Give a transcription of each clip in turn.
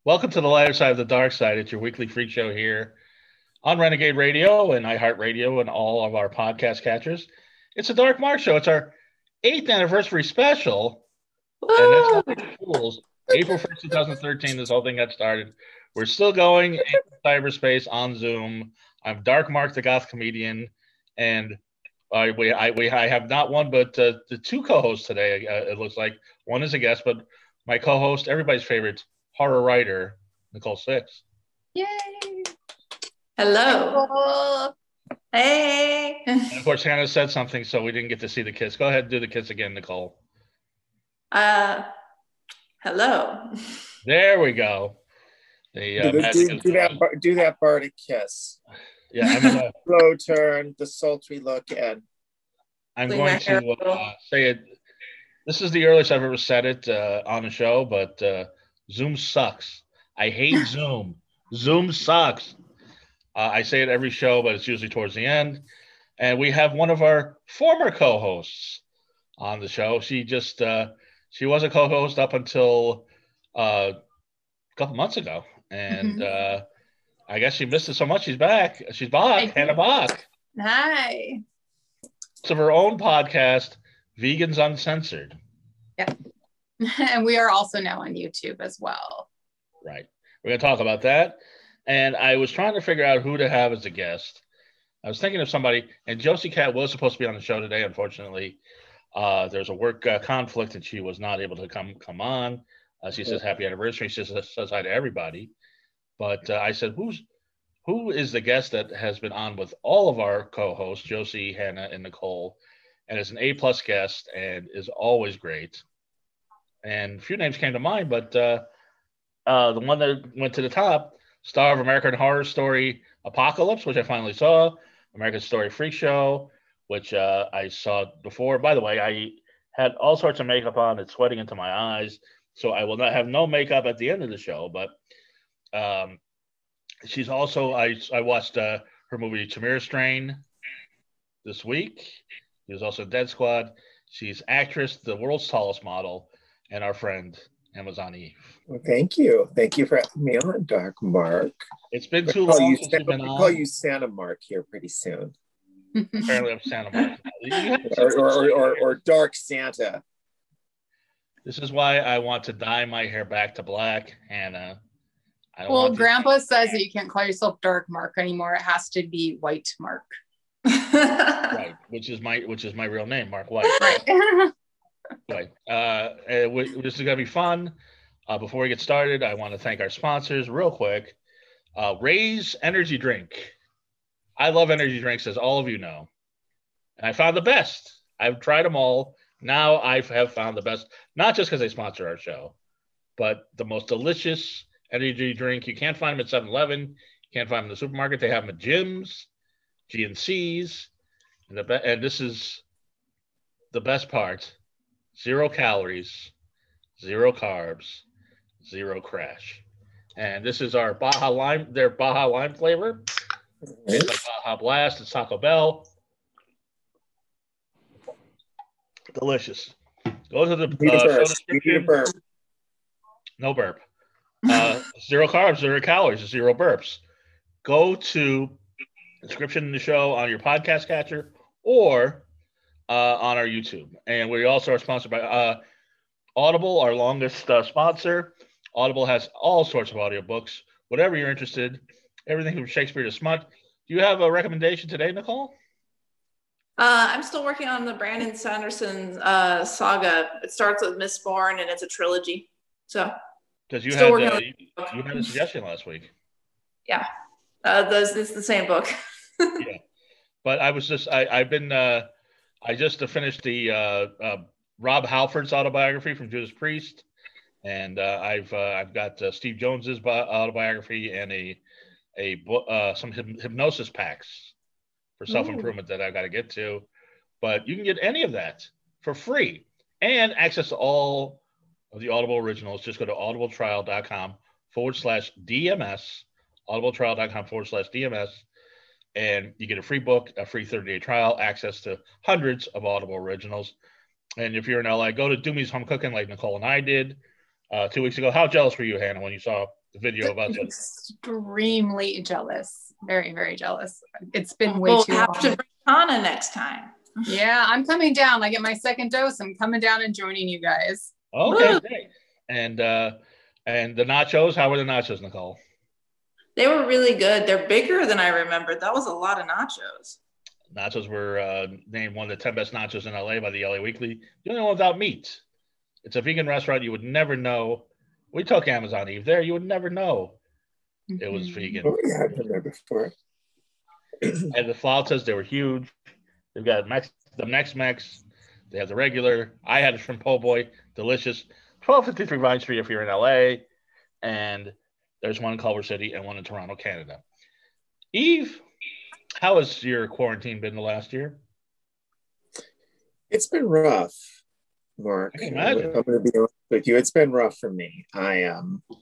Welcome to the lighter side of the dark side. It's your weekly freak show here on Renegade Radio and iHeartRadio and all of our podcast catchers. It's a Dark Mark show. It's our 8th anniversary special. And that's not fools. April 1st, 2013, this whole thing got started. We're still going in cyberspace on Zoom. I'm Dark Mark, the goth comedian, and I have not one but the two co-hosts today. It looks like one is a guest, but my co-host, everybody's favorite horror writer, Nicole Six. Yay! Hello. Hey. And of course, Hannah said something, so we didn't get to see the kiss. Go ahead and do the kiss again, Nicole. Hello. There we go. Do that Bardic kiss. Yeah, I'm gonna slow turn, the sultry look, and I'm going to say it. This is the earliest I've ever said it on the show, but Zoom sucks. I hate Zoom. Zoom sucks. I say it every show, but it's usually towards the end. And we have one of our former co-hosts on the show. She just she was a co-host up until a couple months ago, and I guess she missed it so much. She's back. She's back. Hannah Bach. Hi. It's of her own podcast, Vegans Uncensored. Yeah. And we are also now on YouTube as well. Right. We're going to talk about that. And I was trying to figure out who to have as a guest. I was thinking of somebody, and Josie Cat was supposed to be on the show today. Unfortunately, there's a work conflict, and she was not able to come on. She says happy anniversary. She says hi to everybody. But I said, who is the guest that has been on with all of our co-hosts, Josie, Hannah, and Nicole, and is an A+ guest and is always great. And a few names came to mind, but the one that went to the top, star of American Horror Story Apocalypse, which I finally saw, American Story Freak Show, which I saw before. By the way, I had all sorts of makeup on. It's sweating into my eyes, so I will not have no makeup at the end of the show. But she's also, I watched her movie Chimera Strain this week. She was also in Dead Squad. She's actress, the world's tallest model, and our friend Amazon Eve. Well, thank you for having me on, Dark Mark. It's been too long since you've been on. I'll call you Santa Mark here pretty soon. Apparently I'm Santa Mark. or Dark Santa. This is why I want to dye my hair back to black, Hannah. Well, Grandpa says that you can't call yourself Dark Mark anymore. It has to be White Mark. Right, which is my real name, Mark White. Right. Right. This is gonna be fun. Before we get started, I want to thank our sponsors real quick. Raise Energy Drink. I love energy drinks, as all of you know, and I found the best. I've tried them all. Now I have found the best, not just because they sponsor our show, but the most delicious energy drink. You can't find them at 7-Eleven. You can't find them in the supermarket. They have them at gyms, GNCs, and this is the best part. 0 calories, 0 carbs, 0 crash. And this is our Baja Lime, their Baja Lime flavor. It's like Baja Blast, it's Taco Bell. Delicious. Go to the show description. No burp. 0 carbs, 0 calories, 0 burps. Go to the description in the show on your podcast catcher or on our YouTube. And we also are sponsored by Audible, our longest sponsor. Audible has all sorts of audiobooks, whatever you're interested, everything from Shakespeare to smut. Do you have a recommendation today, Nicole? I'm still working on the Brandon Sanderson saga. It starts with Mistborn, and it's a trilogy. So, because you had a suggestion last week. Yeah, it's the same book. Yeah, but I just finished the Rob Halford's autobiography from Judas Priest, and I've got Steve Jones's autobiography and some hypnosis packs for self-improvement that I've got to get to. But you can get any of that for free and access to all of the Audible originals. Just go to audibletrial.com/DMS, audibletrial.com/DMS, and you get a free book, a free 30-day trial, access to hundreds of Audible originals. And if you're in LA, go to Doomy's Home Cooking like Nicole and I did 2 weeks ago. How jealous were you, Hannah, when you saw video about that. Extremely jealous. Very, very jealous. It's been way We'll too have long. to bring Hannah next time. Yeah, I'm coming down. I get my second dose. I'm coming down and joining you guys. Okay, Woo! great. And the nachos, how were the nachos, Nicole? They were really good. They're bigger than I remembered. That was a lot of nachos. Nachos were named one of the 10 best nachos in LA by the LA Weekly. The only one without meat. It's a vegan restaurant. You would never know. We took Amazon Eve there. You would never know it was vegan. Oh, yeah, I've been there before. And the flautas, they were huge. They've got the Mex. They have the regular. I had a shrimp po' boy, delicious. 1253 Vine Street if you're in LA. And there's one in Culver City and one in Toronto, Canada. Eve, how has your quarantine been the last year? It's been rough, Mark. I can imagine. I'm going to be honest with you. It's been rough for me. I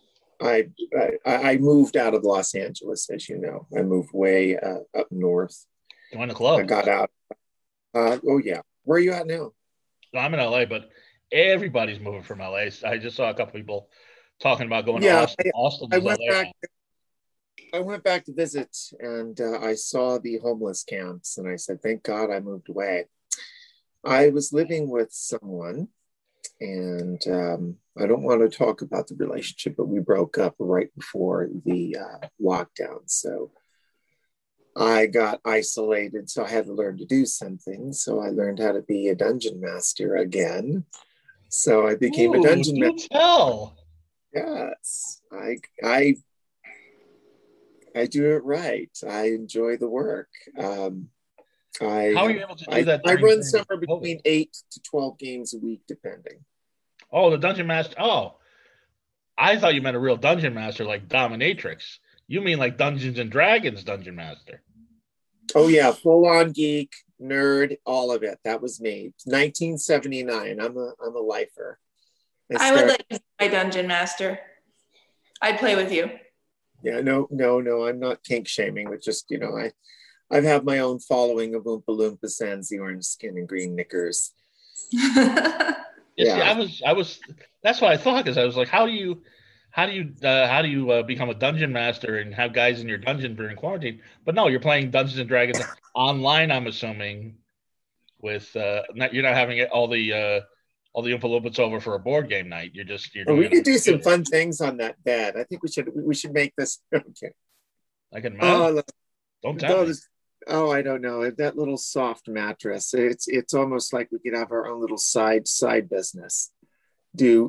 moved out of Los Angeles, as you know. I moved way up north. Join the club. I got out. Oh, yeah. Where are you at now? No, I'm in LA, but everybody's moving from LA. I just saw a couple people talking about going to Austin. Austin is LA now. I went back to visit, and I saw the homeless camps, and I said, thank God I moved away. I was living with someone, and I don't want to talk about the relationship, but we broke up right before the lockdown. So I got isolated, so I had to learn to do something. So I learned how to be a dungeon master again. So I became a dungeon master. Tell. Yes, I do it right. I enjoy the work. How are you able to do that? I run somewhere between 8 to 12 games a week, depending. Oh, the dungeon master. Oh, I thought you meant a real dungeon master like Dominatrix. You mean like Dungeons and Dragons dungeon master? Oh yeah, full on geek, nerd, all of it. That was me. 1979. I'm a lifer. I would like to be my dungeon master. I'd play with you. Yeah, no. I'm not kink shaming, but just I have my own following of Oompa Loompa Sans, the orange skin and green knickers. Yeah. See, I was. That's what I thought, because I was like, how do you become a dungeon master and have guys in your dungeon during quarantine? But no, you're playing Dungeons and Dragons online. I'm assuming with you're not having all the Oompa Loompas over for a board game night. You're we could do some fun things on that bed. I think we should make this. Okay. I can imagine. Don't tell me. Oh, I don't know. That little soft mattress. It's almost like we could have our own little side business. Do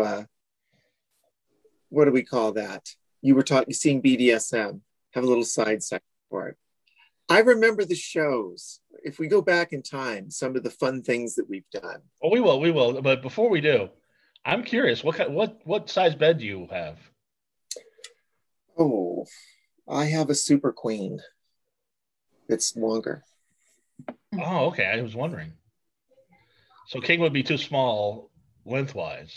what do we call that? You were seeing BDSM. Have a little side section for it. I remember the shows. If we go back in time, some of the fun things that we've done. Oh, we will. But before we do, I'm curious. What size bed do you have? Oh, I have a super queen. It's longer. Oh, okay. I was wondering. So king would be too small lengthwise.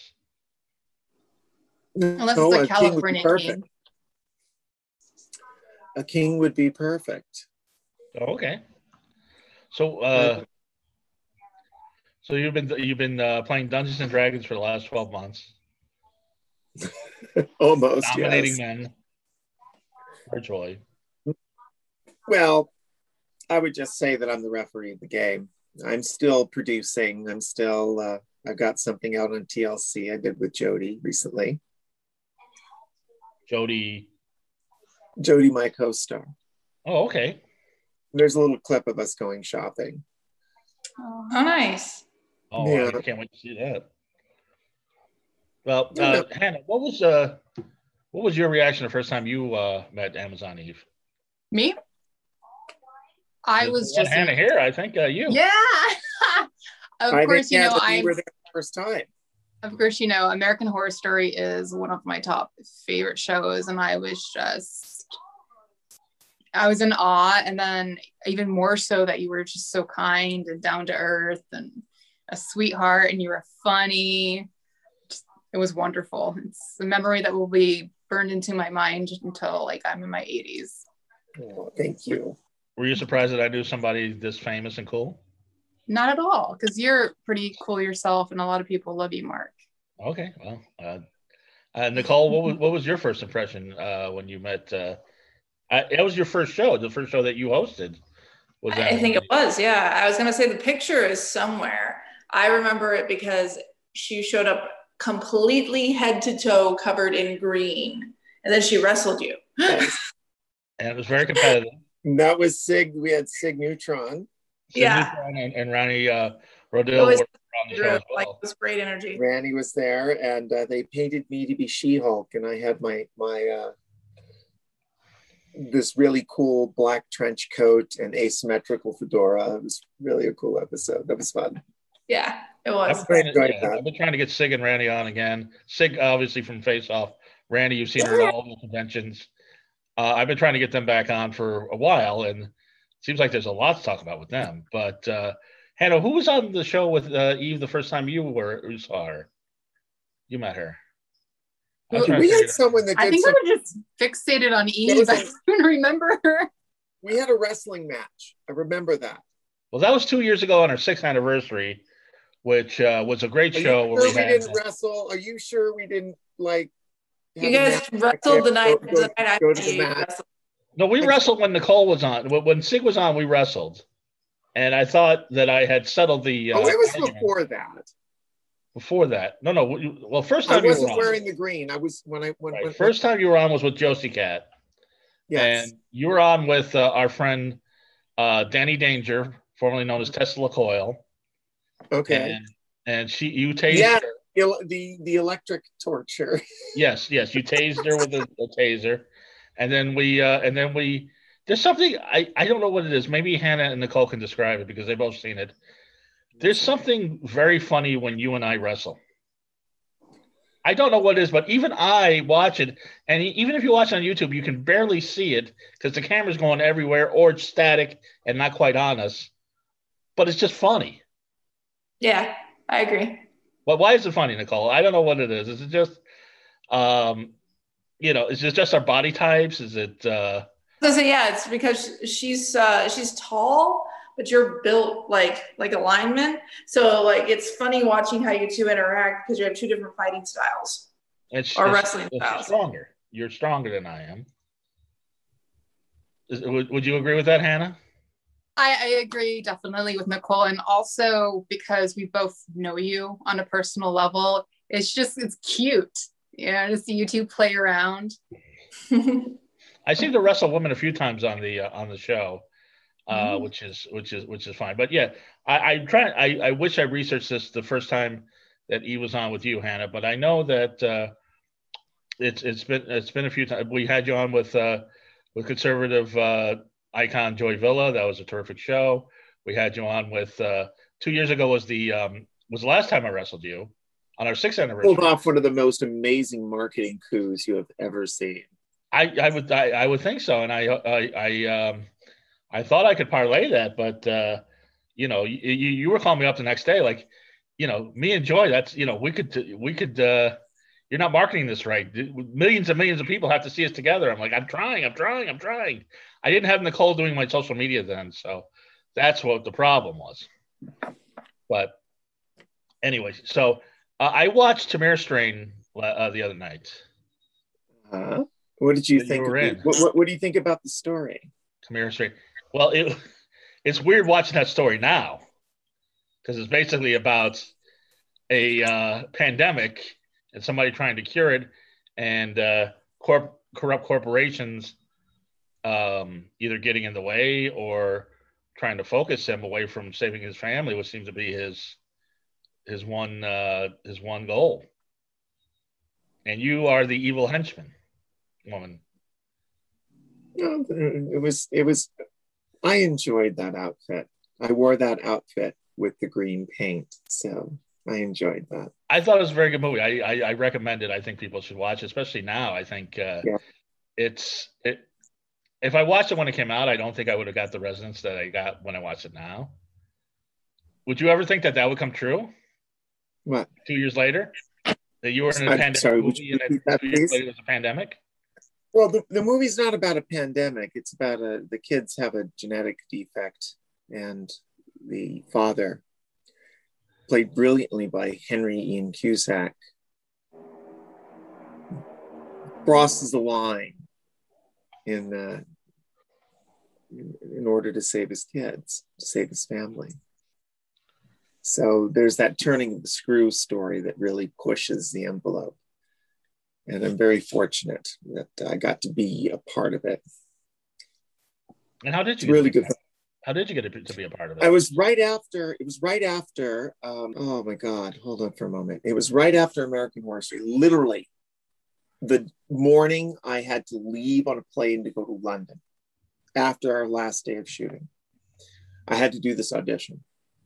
Unless it's a California king. A king would be perfect. Oh, okay. So you've been playing Dungeons and Dragons for the last 12 months. Almost, dominating yes. men virtually. Well, I would just say that I'm the referee of the game. I'm still producing. I'm still. I've got something out on TLC I did with Jody recently. Jody, my co-star. Oh, okay. There's a little clip of us going shopping. Oh, nice. Oh, yeah. I can't wait to see that. Well, Yeah. Hannah, what was your reaction the first time you met Amazon Eve? Me? I was just Hannah here. I think you. Yeah. Of course, you were there the first time. Of course, American Horror Story is one of my top favorite shows, and I was in awe, and then even more so that you were just so kind and down to earth and a sweetheart, and you were funny. It was wonderful. It's a memory that will be burned into my mind until I'm in my 80s. Oh, thank you. Were you surprised that I knew somebody this famous and cool? Not at all, because you're pretty cool yourself, and a lot of people love you, Mark. Okay, well, Nicole, what was your first impression when you met? It was your first show, the first show that you hosted. Was that? I think it was, yeah. I was gonna say the picture is somewhere. I remember it because she showed up completely head to toe covered in green, and then she wrestled you. And it was very competitive. That was Sig. We had Sig Neutron. Sig Neutron and Ronnie Rodil were on the show as well. It was great energy. Randy was there, and they painted me to be She-Hulk, and I had my this really cool black trench coat and asymmetrical fedora. It was really a cool episode. That was fun. Yeah, it was. I've been trying to get Sig and Randy on again. Sig, obviously, from Face Off. Randy, you've seen her at all the conventions. I've been trying to get them back on for a while, and it seems like there's a lot to talk about with them. But Hannah, who was on the show with Eve the first time you saw her? You met her. We had someone that did I think we were just fixated on Eve. I don't remember her. We had a wrestling match. I remember that. Well, that was 2 years ago on our 6th anniversary, which was a great show. Where we didn't wrestle? Are you sure we didn't like? You guys wrestled the night go to the match. No, we wrestled when Nicole was on. When Sig was on, we wrestled, and I thought that I had settled the. It was before that. Before that, no. Well, first time I wasn't wearing the green. I was when first time you were on was with Josie Cat. Yes. And you were on with our friend Danny Danger, formerly known as Tesla Coil. Okay. And you tased her. The electric torture. Yes, you tased her with a taser, and then we there's something I don't know what it is. Maybe Hannah and Nicole can describe it because they've both seen it. There's something very funny when you and I wrestle. I don't know what it is, but even I watch it, and even if you watch it on YouTube, you can barely see it because the camera's going everywhere or it's static and not quite on us. But it's just funny. Yeah, I agree. But why is it funny, Nicole? I don't know what it is. Is it just, is it just our body types? Is it? Yeah, it's because she's tall, but you're built like a lineman. So like it's funny watching how you two interact because you have two different fighting styles wrestling styles. Stronger. You're stronger than I am. Would you agree with that, Hannah? I agree definitely with Nicole, and also because we both know you on a personal level, it's cute, to see you two play around. I seem to wrestle women a few times on the show, which is fine. But yeah, I wish I researched this the first time that Eve was on with you, Hannah. But I know that it's been a few times. We had you on with conservative icon Joy Villa. That was a terrific show. We had you on with 2 years ago was the last time I wrestled you on our 6th anniversary. Pulled off one of the most amazing marketing coups you have ever seen. I would think so, and I thought I could parlay that, but you were calling me up the next day, like, me and Joy. That's we could. You're not marketing this right. Millions and millions of people have to see us together. I'm like, I'm trying. I didn't have Nicole doing my social media then, so that's what the problem was. But anyway, so I watched Tamir Strain the other night. What did you think? What do you think about the story? Tamir Strain. Well, it's weird watching that story now because it's basically about a pandemic and somebody trying to cure it, and corrupt corporations either getting in the way or trying to focus him away from saving his family, which seems to be his one goal. And you are the evil henchman woman. It was. I enjoyed that outfit. I wore that outfit with the green paint, so I enjoyed that. I thought it was a very good movie. I recommend it. I think people should watch it, especially now. I think if I watched it when it came out, I don't think I would have got the resonance that I got when I watched it now. Would you ever think that would come true? What? 2 years later? That you were in a pandemic movie and then 2 years later it was a pandemic? Well, the movie's not about a pandemic. It's about the kids have a genetic defect, and the father, played brilliantly by Henry Ian Cusack, crosses the line in order to save his kids, to save his family. So there's that turning of the screw story that really pushes the envelope. And I'm very fortunate that I got to be a part of it. And how did you really good? How did you get to be a part of it? It was right after, oh my God, hold on for a moment. It was right after American Horror Story. Literally, the morning I had to leave on a plane to go to London after our last day of shooting. I had to do this audition.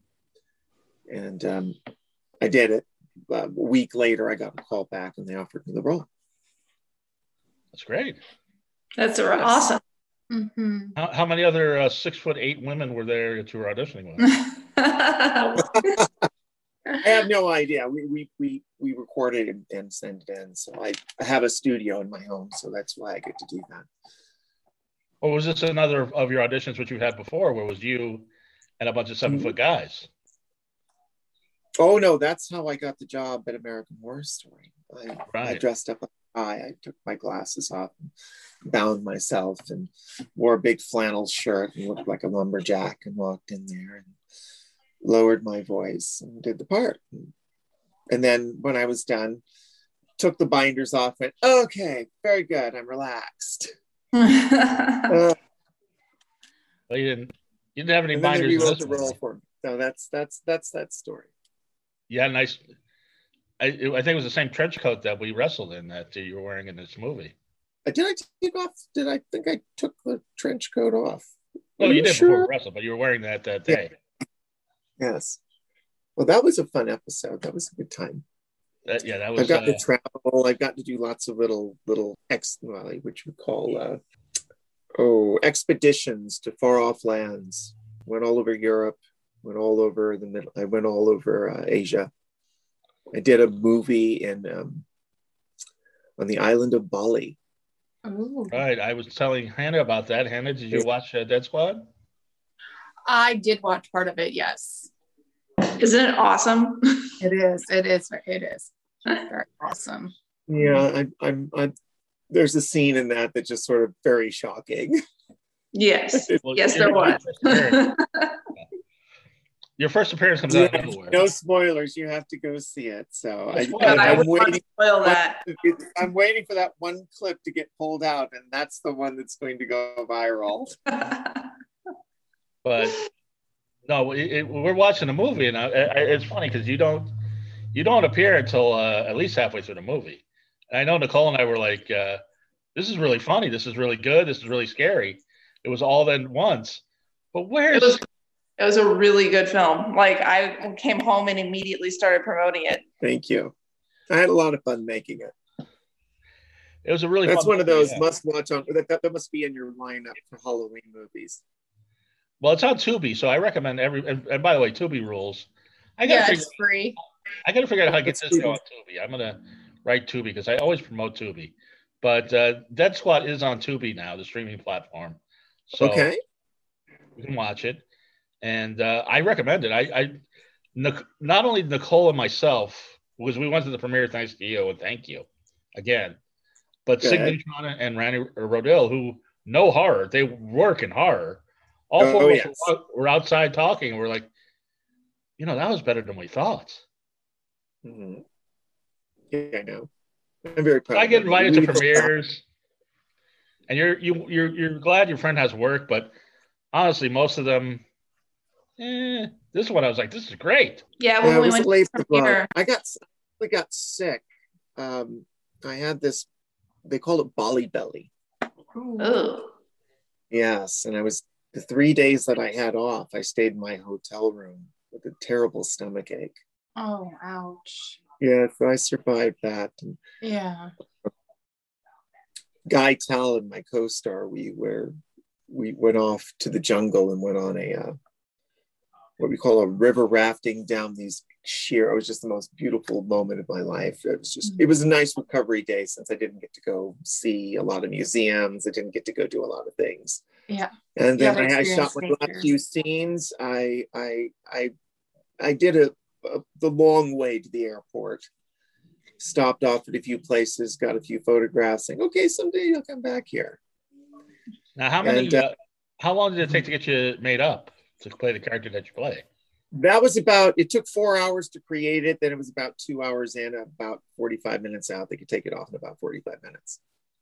And I did it. A week later, I got a call back and they offered me the role. That's great. That's awesome. Mm-hmm. How many other 6'8" women were there that you were auditioning with? I have no idea. We recorded and sent it in. So I have a studio in my home, so that's why I get to do that. Or was this another of your auditions which you had before, where it was you and a bunch of 7-foot guys? Oh no, that's how I got the job at American Horror Story. I dressed up like a guy. I took my glasses off and bound myself and wore a big flannel shirt and looked like a lumberjack and walked in there and lowered my voice and did the part. And then when I was done, took the binders off, went, okay, very good, I'm relaxed. Well, you didn't have any and binders. Then they rewrote the role for me. So that's that story. Yeah, nice. I think it was the same trench coat that we wrestled in that you were wearing in this movie. Did I take off? Did I think I took the trench coat off? No, you did before we wrestled, but you were wearing that day. Yes. Well, that was a fun episode. That was a good time. That was. I've got to travel. I've got to do lots of little which we call expeditions to far off lands. Went all over Europe. Went all over the middle. I went all over Asia. I did a movie on the island of Bali. Oh. Right. I was telling Hannah about that. Hannah, did you watch Dead Squad? I did watch part of it. Yes. Isn't it awesome? It is. It is very awesome. Yeah, I'm there's a scene in that that's just sort of very shocking. Yes. Yes, there was. Your first appearance comes out of nowhere. No spoilers. You have to go see it. So I'm waiting. Spoil that. I'm waiting for that one clip to get pulled out, and that's the one that's going to go viral. But no, we're watching the movie, and it's funny because you don't appear until at least halfway through the movie. And I know Nicole and I were like, "This is really funny. This is really good. This is really scary." It was all at once. But It was a really good film. Like, I came home and immediately started promoting it. Thank you. I had a lot of fun making it. It was a really That's fun one movie, of those yeah. must-watch on that must be in your lineup for Halloween movies. Well, it's on Tubi, so I recommend and by the way, Tubi rules. It's free. I got to figure out how to get this show on Tubi. I'm gonna write Tubi because I always promote Tubi. But Dead Squad is on Tubi now, the streaming platform. So okay, you can watch it. And I recommend it. I not only Nicole and myself, because we went to the premiere thanks to you, and thank you again, but Signe and Randy Rodell, who know horror, they work in horror. All four of us were outside talking, and we're like, that was better than we thought. Mm-hmm. Yeah, I know. I'm very proud. I get invited to premieres, and you're glad your friend has work, but honestly, most of them. This one I was like, this is great. Yeah, when we went to the premiere. I got sick. I had this, they call it Bali belly. Oh. Yes, and I was the 3 days that I had off, I stayed in my hotel room with a terrible stomach ache. Oh, ouch. Yeah, so I survived that. And yeah. Guy Tal and my co-star, we went off to the jungle and went on a what we call a river rafting down these sheer. It was just the most beautiful moment of my life. It was a nice recovery day since I didn't get to go see a lot of museums. I didn't get to go do a lot of things. Yeah. And then I shot my last few scenes. I did the long way to the airport. stopped off at a few places, got a few photographs, saying, okay, someday you'll come back here. Now, how long did it take to get you made up to play the character that you play? That was it took 4 hours to create it. Then it was about 2 hours in, about 45 minutes out. They could take it off in about 45 minutes.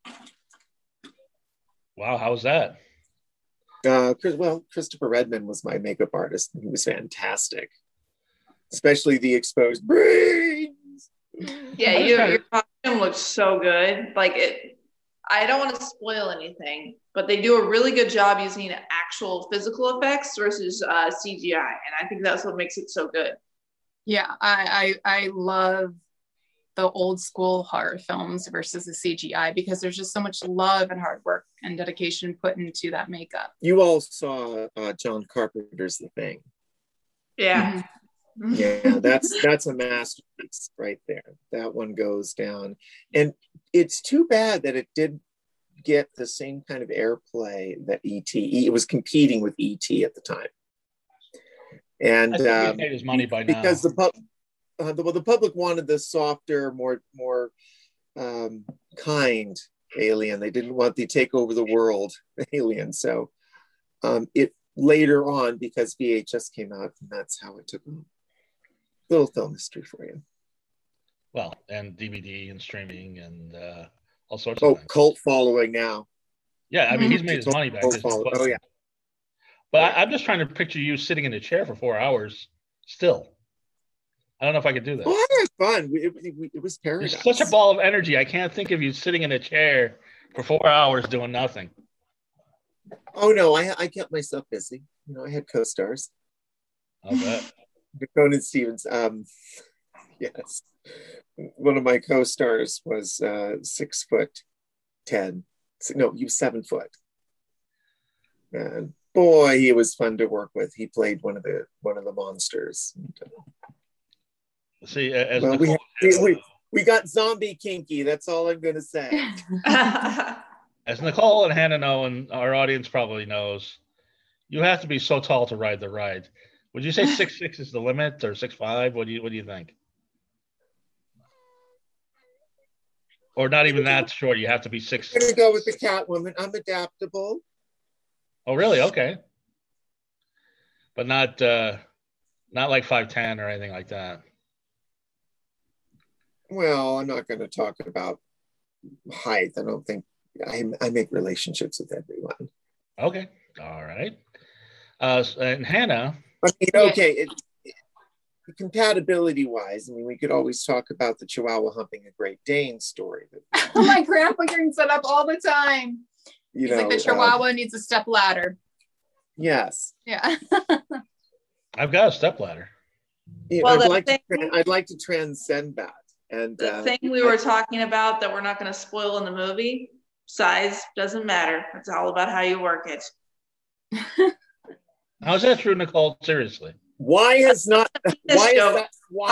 Wow, how was that? Christopher Redmond was my makeup artist. He was fantastic, especially the exposed brains. Yeah, your costume looks so good. Like it, I don't want to spoil anything, but they do a really good job using actual physical effects versus CGI, and I think that's what makes it so good. Yeah, I love the old school horror films versus the CGI because there's just so much love and hard work and dedication put into that makeup. You all saw John Carpenter's The Thing. Yeah. Mm-hmm. Yeah, that's a masterpiece right there. That one goes down. And it's too bad that it did get the same kind of airplay that E.T. It was competing with E.T. at the time. And I think he made his money by now. Because the public wanted the softer, more kind alien. They didn't want the take over the world alien. So it later on, because VHS came out, and that's how it took off. Little film history for you. Well, and DVD and streaming and all sorts of things. Cult following now. Yeah, I mean, he's made his money back. Oh, yeah. But I'm just trying to picture you sitting in a chair for 4 hours still. I don't know if I could do that. Oh, I had fun. It was paradise. You're such a ball of energy. I can't think of you sitting in a chair for 4 hours doing nothing. Oh, no, I kept myself busy. You know, I had co-stars. I'll bet. Conan Stevens. Yes. One of my co-stars was 6'10". No, he was 7 foot. And boy, he was fun to work with. He played one of the monsters. See, we got zombie kinky. That's all I'm going to say. As Nicole and Hannah know, and our audience probably knows, you have to be so tall to ride the ride. Would you say 6'6" is the limit, or 6'5"? What do you think? Or not even that short? You have to be 6. I'm going to go with the Catwoman. I'm adaptable. Oh, really? Okay. But not like 5'10" or anything like that. Well, I'm not going to talk about height. I don't think I make relationships with everyone. Okay. All right. And Hannah. I mean, okay. Compatibility wise, I mean, we could always talk about the Chihuahua humping a Great Dane story. My grandpa brings that up all the time. He's like, the Chihuahua needs a step ladder. Yes. Yeah. I've got a step ladder. Well, I'd like to transcend that. And the thing we were talking about that we're not going to spoil in the movie, size doesn't matter. It's all about how you work it. How's that true, Nicole? Seriously. Why has not been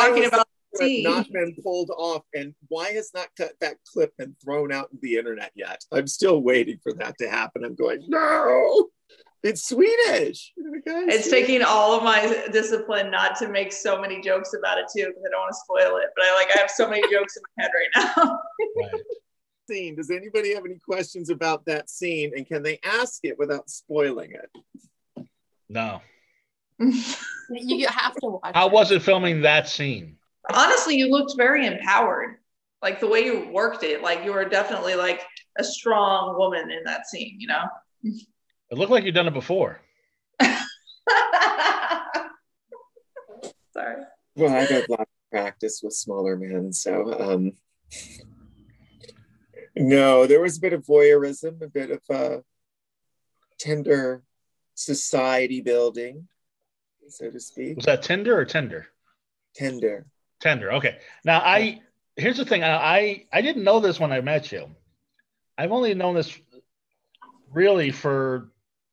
pulled off, and why has not that clip been thrown out to the internet yet? I'm still waiting for that to happen. I'm going, no, it's Swedish. It's taking all of my discipline not to make so many jokes about it too, because I don't want to spoil it. But I have so many jokes in my head right now. Right. Scene. Does anybody have any questions about that scene, and can they ask it without spoiling it? No. You have to watch. How was it filming that scene? Honestly, you looked very empowered. Like the way you worked it, like you were definitely like a strong woman in that scene, you know? It looked like you'd done it before. Sorry. Well, I got a lot of practice with smaller men, so no, there was a bit of voyeurism, a bit of tender society building, so to speak. Was that Tinder or Tender? Tender. Okay. Now, here's the thing. I didn't know this when I met you. I've only known this really for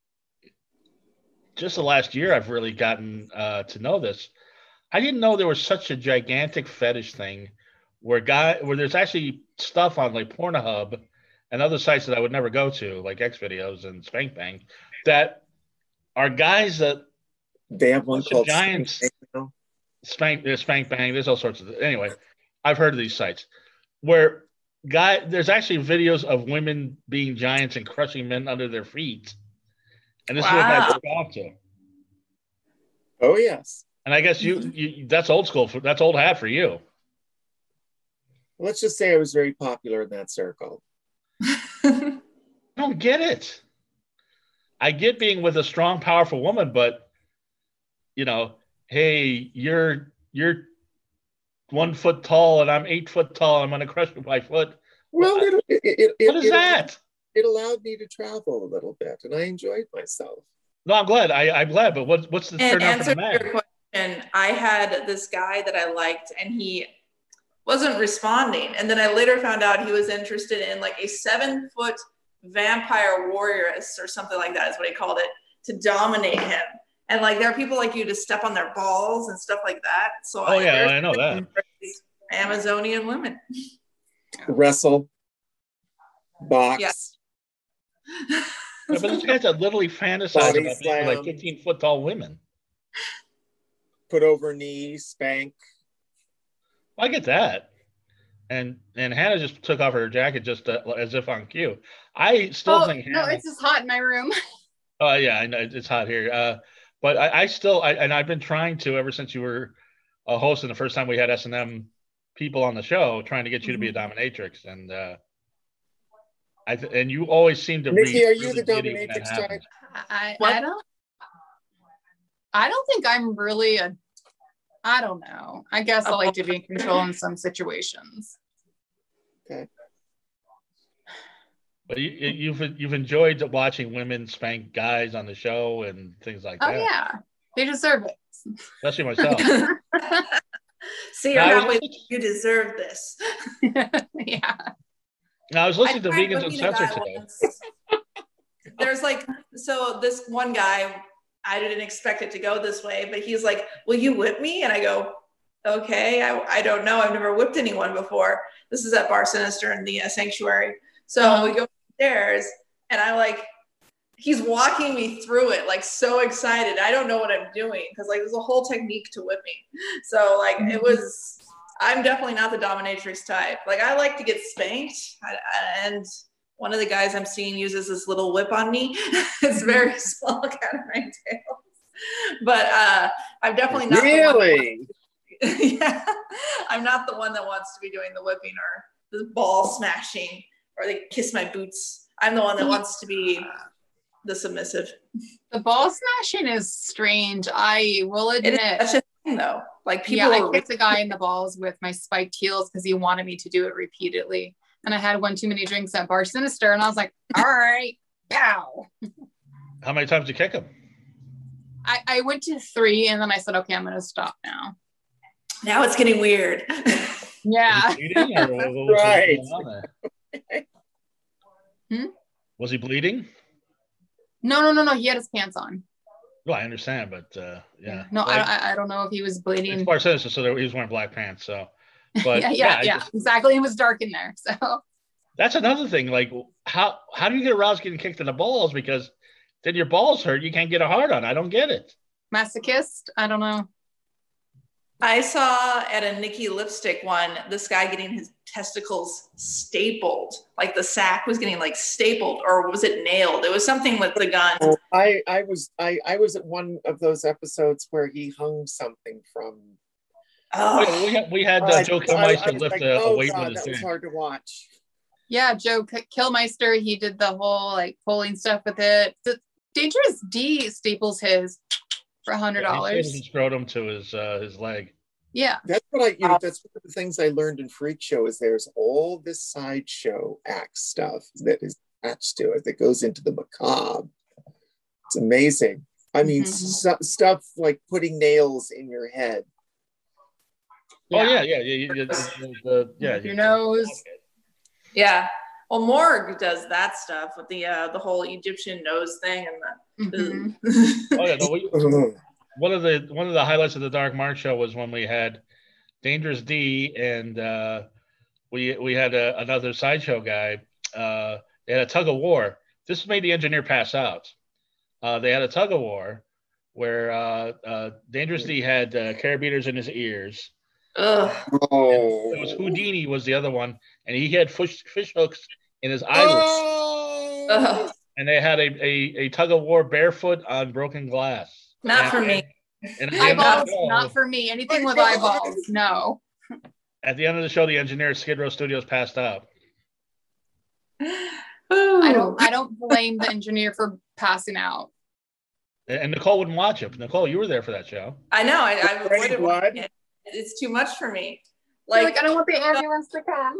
just the last year. I've really gotten to know this. I didn't know there was such a gigantic fetish thing where there's actually stuff on like Pornhub and other sites that I would never go to, like X Videos and Spank Bang, that are guys that they have one called Giants. Spank Bang. There's all sorts of. Anyway, I've heard of these sites where there's actually videos of women being giants and crushing men under their feet. And this is what guys jerk off to. Oh, yes. And I guess you that's old school. That's old hat for you. Let's just say I was very popular in that circle. I don't get it. I get being with a strong, powerful woman, but hey, you're 1 foot tall and I'm 8 foot tall. I'm going to crush you by foot. Well, what is that? It allowed me to travel a little bit, and I enjoyed myself. No, I'm glad. I'm glad. But what's the turnout for the man? Your question, I had this guy that I liked, and he wasn't responding. And then I later found out he was interested in like a 7-foot vampire warrioress or something like that is what he called it, to dominate him. And like there are people like you to step on their balls and stuff like that. So I know that. Amazonian women. Wrestle. Box. Yes. Yeah, but this guy's literally fantasize about being like 15-foot tall women. Put over knee, spank. I get that. And Hannah just took off her jacket just as if on cue. I still think Hannah... No, it's just hot in my room. Oh, yeah, I know it's hot here. But I still, and I've been trying to ever since you were a host and the first time we had S&M people on the show, trying to get you to be a dominatrix. And and you always seem to Nikki, are you really the dominatrix type? I don't think I'm really I don't know. I guess I like to be in control in some situations. Okay. But you've enjoyed watching women spank guys on the show and things like that. Oh yeah, they deserve it. Especially myself. See, you're not with you deserve this. Yeah. Now, I was listening to Vegans Uncensored today. There's so this one guy, I didn't expect it to go this way, but he's like, "Will you whip me?" And I go, "Okay, I don't know. I've never whipped anyone before." This is at Bar Sinister in the Sanctuary. So we go upstairs, and he's walking me through it, like so excited. I don't know what I'm doing because there's a whole technique to whipping. So it was. I'm definitely not the dominatrix type. I like to get spanked, and one of the guys I'm seeing uses this little whip on me. It's very small, kind of my tail. But I'm definitely not really. Yeah, I'm not the one that wants to be doing the whipping or the ball smashing or they kiss my boots. I'm the one that wants to be the submissive. The ball smashing is strange. I will admit. It is such a thing, though. People. I kicked a guy in the balls with my spiked heels because he wanted me to do it repeatedly. And I had one too many drinks at Bar Sinister, and I was like, "All right, pow." How many times did you kick him? I went to 3, and then I said, "Okay, I'm going to stop now." Now it's getting weird. Yeah. Right. Was he bleeding? No. He had his pants on. Well, I understand, but yeah. No, I don't know if he was bleeding. It's Bar Sinister, so he was wearing black pants. So, but yeah, exactly. It was dark in there, so. That's another thing. How do you get aroused getting kicked in the balls? Because then your balls hurt. You can't get a hard on. I don't get it. Masochist? I don't know. I saw at a Nikki Lipstick one, this guy getting his testicles stapled. The sack was getting stapled, or was it nailed? It was something with the gun. Oh, I was at one of those episodes where he hung something from. Oh, we had Joe Kilmeister lift a weight with his that was hard to watch. Yeah, Joe Kilmeister, he did the whole pulling stuff with it. The Dangerous D staples his for $100. Yeah, he scrotum to his leg. Yeah, that's what that's one of the things I learned in Freak Show is there's all this sideshow act stuff that is attached to it that goes into the macabre. It's amazing. I mean, stuff like putting nails in your head. Oh yeah. Your nose. Yeah. Well, Morg does that stuff with the whole Egyptian nose thing and the. Oh yeah, no, one of the highlights of the Dark Mark show was when we had Dangerous D and we had another sideshow guy. They had a tug of war. This made the engineer pass out. They had a tug of war where Dangerous D had carabiners in his ears. Ugh. Oh. It was Houdini was the other one, and he had fish hooks in his eyelids. Oh. Ugh. And they had a tug of war barefoot on broken glass. Not for me. And at the end of Eyeballs, the show, not for me. Anything with eyeballs, no. at the end of the show, the engineer at Skid Row Studios passed out. I don't blame the engineer for passing out. And Nicole wouldn't watch it. Nicole, you were there for that show. I know. I avoided blood? watching it. It's too much for me. Like I don't want the ambulance to come.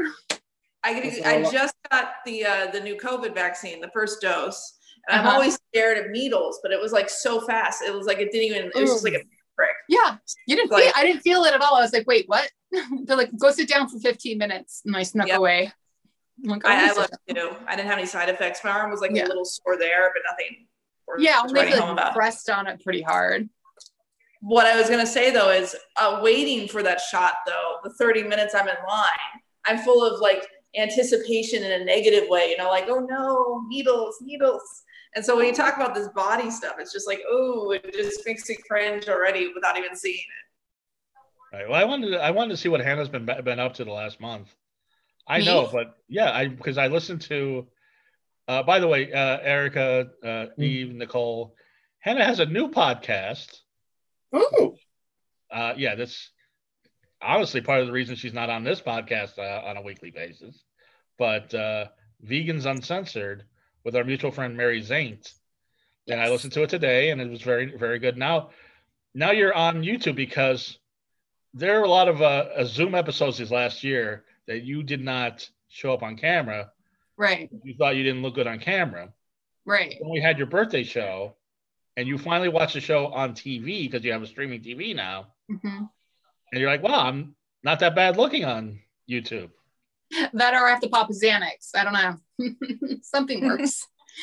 I just got the new COVID vaccine, the first dose, and I'm always scared of needles, but it was like so fast. It was like it didn't even. It was just like a prick. Yeah, you didn't. Like, I didn't feel it at all. I was like, wait, what? They're like, go sit down for 15 minutes, and I snuck away. I'm like, I love it too. I didn't have any side effects. My arm was like a little sore there, but nothing. Yeah, only like pressed on it pretty hard. What I was gonna say though is waiting for that shot though, the 30 minutes I'm in line, I'm full of like anticipation in a negative way, like, oh no, needles. And so when you talk about this body stuff, it's just like, oh, it just makes me cringe already without even seeing it. Right. Well, I wanted to see what Hannah's been up to the last month. I know, but yeah, because I listened to. By the way, Erica, Eve, Nicole, Hannah has a new podcast. Oh. Yeah, that's honestly part of the reason she's not on this podcast on a weekly basis. But Vegans Uncensored with our mutual friend Mary Zaint. And I listened to it today, and it was very, very good. Now you're on YouTube because there are a lot of Zoom episodes this last year that you did not show up on camera. Right. You thought you didn't look good on camera. Right. When we had your birthday show, and you finally watched the show on TV because you have a streaming TV now, and you're like, wow, I'm not that bad looking on YouTube. That or I have to pop a Xanax. I don't know. Something works.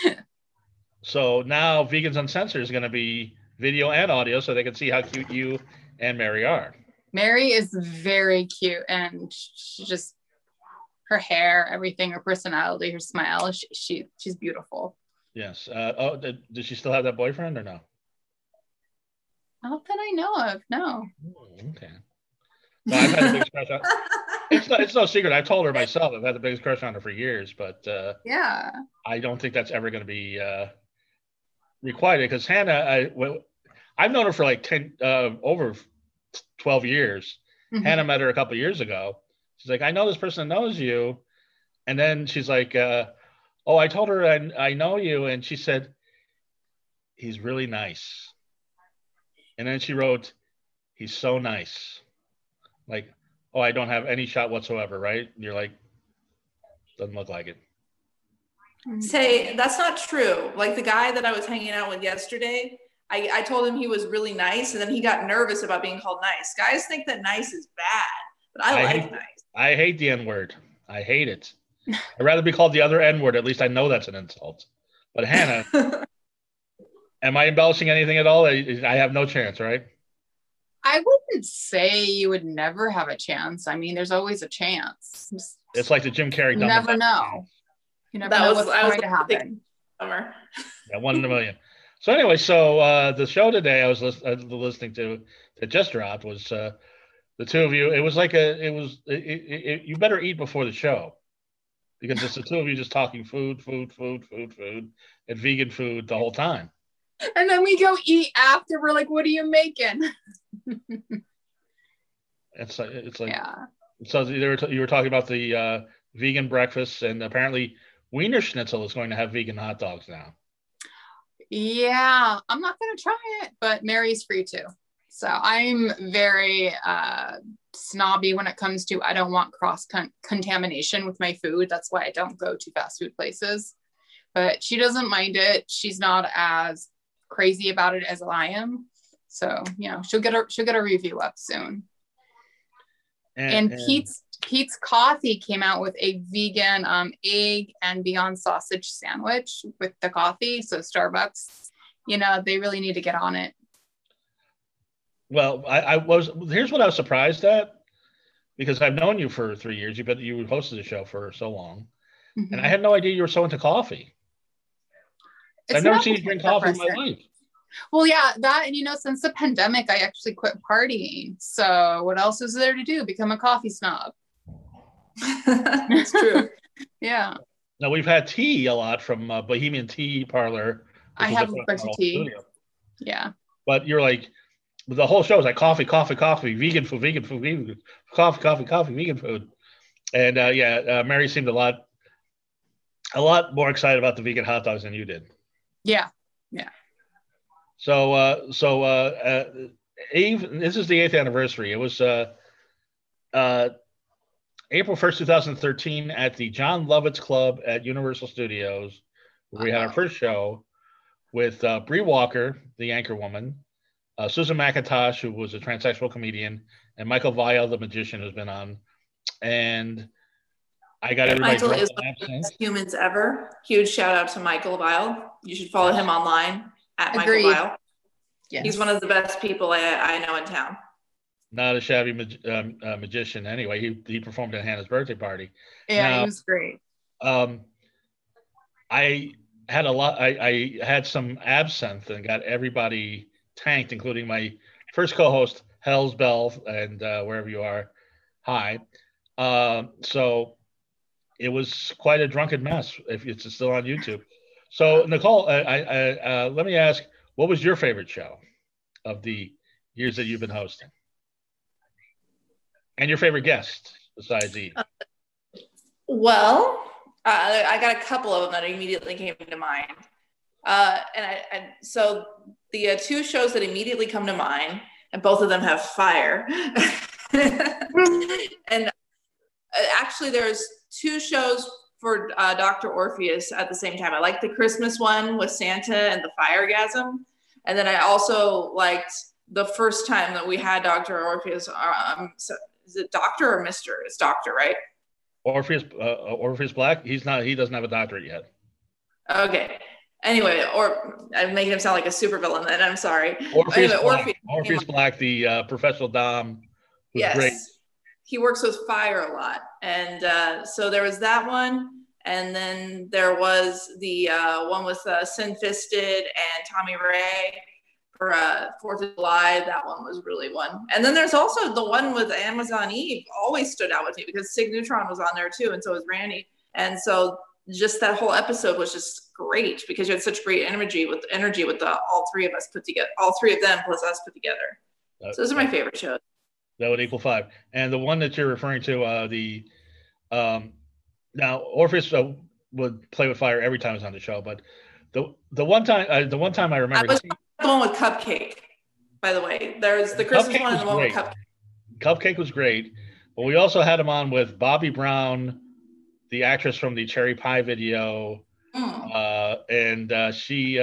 So now Vegans Uncensored is going to be video and audio so they can see how cute you and Mary are. Mary is very cute, and she just, her hair, everything, her personality, her smile, she's beautiful. Yes. Does she still have that boyfriend or no? Not that I know of, no. Okay. No, I've had a big crush on. It's no secret. I've told her myself. I've had the biggest crush on her for years, but yeah, I don't think that's ever going to be requited because Hannah, I've known her for like over 12 years. Hannah met her a couple of years ago. She's like, I know this person knows you, and then she's like, oh, I told her I know you, and she said he's really nice, and then she wrote, he's so nice. Like, oh, I don't have any shot whatsoever, right? And you're like, doesn't look like it. Say, that's not true. Like the guy that I was hanging out with yesterday, I told him he was really nice, and then he got nervous about being called nice. Guys think that nice is bad, but I like nice. I hate the N-word. I hate it. I'd rather be called the other N-word. At least I know that's an insult. But Hannah, am I embellishing anything at all? I have no chance, right? I wouldn't say you would never have a chance. I mean, there's always a chance. It's like the Jim Carrey. You never know. You never know what's going to happen. Yeah, 1 in a million. So anyway, the show today I was listening to that just dropped was the two of you. It was like you better eat before the show because it's the two of you just talking food, and vegan food the whole time. And then we go eat after. We're like, what are you making? It's like yeah. So you were talking about the vegan breakfast, and apparently Wiener Schnitzel is going to have vegan hot dogs now. Yeah, I'm not going to try it, but Mary's free too. So I'm very snobby when it comes to I don't want cross contamination with my food. That's why I don't go to fast food places. But she doesn't mind it. She's not as crazy about it as I am. So, she'll get a review up soon. And Pete's Coffee came out with a vegan egg and Beyond sausage sandwich with the coffee. So Starbucks, they really need to get on it. Well, here's what I was surprised at, because I've known you for 3 years. You hosted the show for so long, and I had no idea you were so into coffee. I've never seen you drink coffee in my life. Well, yeah, that, and since the pandemic, I actually quit partying. So what else is there to do? Become a coffee snob. It's true. Yeah. Now we've had tea a lot from Bohemian Tea Parlor. I have a bunch of tea. Studio. Yeah. But you're like, the whole show is like coffee, coffee, coffee, vegan food, vegan food, vegan food, coffee, coffee, coffee, vegan food. And Mary seemed a lot more excited about the vegan hot dogs than you did. Yeah. Yeah. So Eve, this is the 8th anniversary. It was April 1st, 2013 at the John Lovitz Club at Universal Studios. We had our first show with Bree Walker, the anchor woman, Susan McIntosh, who was a transsexual comedian, and Michael Vile, the magician, who's been on. And I got everybody. Michael is one of the best humans ever. Huge shout out to Michael Vile. You should follow him online at Agreed. Michael Vile. Yes. He's one of the best people I know in town. Not a shabby magician. Anyway, he performed at Hannah's birthday party. Yeah, now, he was great. I had I had some absinthe and got everybody tanked, including my first co-host, Hell's Bell, and wherever you are, hi. So it was quite a drunken mess. If it's still on YouTube. So Nicole, let me ask, what was your favorite show of the years that you've been hosting? And your favorite guest besides Eve? Well, I got a couple of them that immediately came to mind. So the two shows that immediately come to mind, and both of them have fire. And actually, there's two shows for Dr. Orpheus at the same time. I liked the Christmas one with Santa and the Firegasm. And then I also liked the first time that we had Dr. Orpheus. Is it Doctor or Mr.? It's Doctor, right? Orpheus Black. He doesn't have a doctorate yet. Okay. Anyway, or I'm making him sound like a supervillain. Then I'm sorry. Orpheus Black, the professional dom. Yes. Great. He works with fire a lot, and so there was that one, and then there was the one with Sin Fisted and Tommy Ray for 4th of July. That one was really one. And then there's also the one with Amazon Eve. Always stood out with me because Sig Neutron was on there too, and so was Randy. And so just that whole episode was just great because you had such great energy with all three of us put together, all three of them plus us put together. So those are my favorite shows. That would equal 5. And the one that you're referring to, now Orpheus would play with fire every time he was on the show, but the one time I remember. I was the one with Cupcake, by the way. There's the Christmas one and the one with Cupcake. Cupcake was great, but we also had him on with Bobby Brown, the actress from the Cherry Pie video, and she.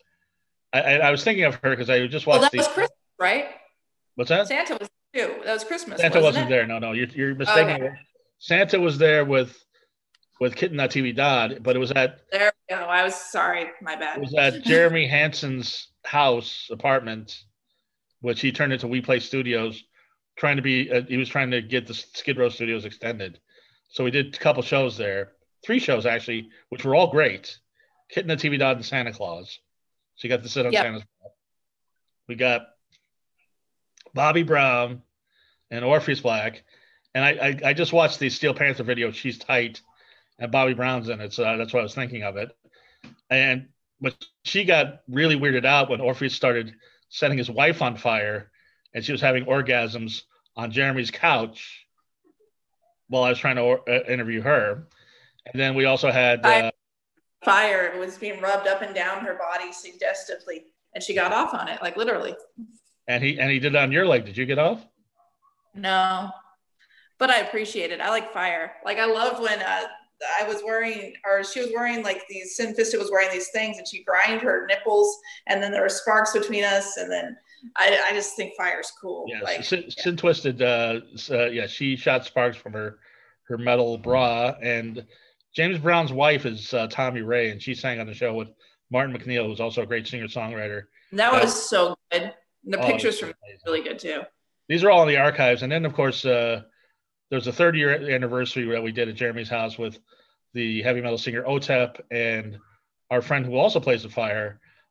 I was thinking of her because I just watched. Well, that was Christmas, right? What's that? Santa was too. That was Christmas. Santa wasn't there. No, you're mistaken. Okay. Santa was there with Kitten.TV Dodd, but it was at. There we go. I was sorry. My bad. It was at Jeremy Hansen's apartment, which he turned into We Play Studios, he was trying to get the Skid Row Studios extended. So we did a couple shows there, 3 shows actually, which were all great. Kitten.TV Dodd and Santa Claus. So you got to sit on Santa's lap. We got Bobby Brown and Orpheus Black. And I just watched the Steel Panther video, She's Tight, and Bobby Brown's in it. So that's what I was thinking of it. But she got really weirded out when Orpheus started setting his wife on fire, and she was having orgasms on Jeremy's couch while I was trying to interview her. And then we also had fire was being rubbed up and down her body suggestively, and she got off on it, like literally. And he did it on your leg. Did you get off? No, but I appreciate it. I like fire. Like I loved when I was wearing, or she was wearing like these, Sin Fisted was wearing these things, and she grinded her nipples, and then there were sparks between us, and then I just think fire's cool. Yeah, like Sin Twisted, she shot sparks from her metal bra, and James Brown's wife is Tommy Ray, and she sang on the show with Martin McNeil, who's also a great singer-songwriter. That was so good. And the pictures from really good too. These are all in the archives. And then, of course, there's a 30-year anniversary that we did at Jeremy's house with the heavy metal singer Otep and our friend who also plays the fire,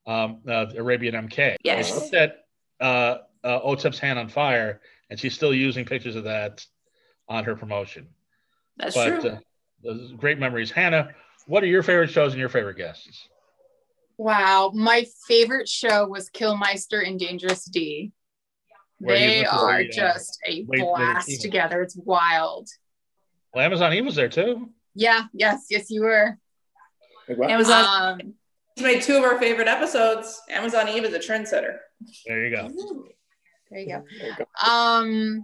Arabian MK. Yes. And she set OTEP's hand on fire, and she's still using pictures of that on her promotion. That's true. Those great memories. Hannah, what are your favorite shows and your favorite guests? Wow. My favorite show was Killmeister and Dangerous D. They are just a blast together. It's wild. Well, Amazon Eve was there too. Yeah. Yes, you were. Amazon made 2 of our favorite episodes. Amazon Eve is a trendsetter. There you go. There you go.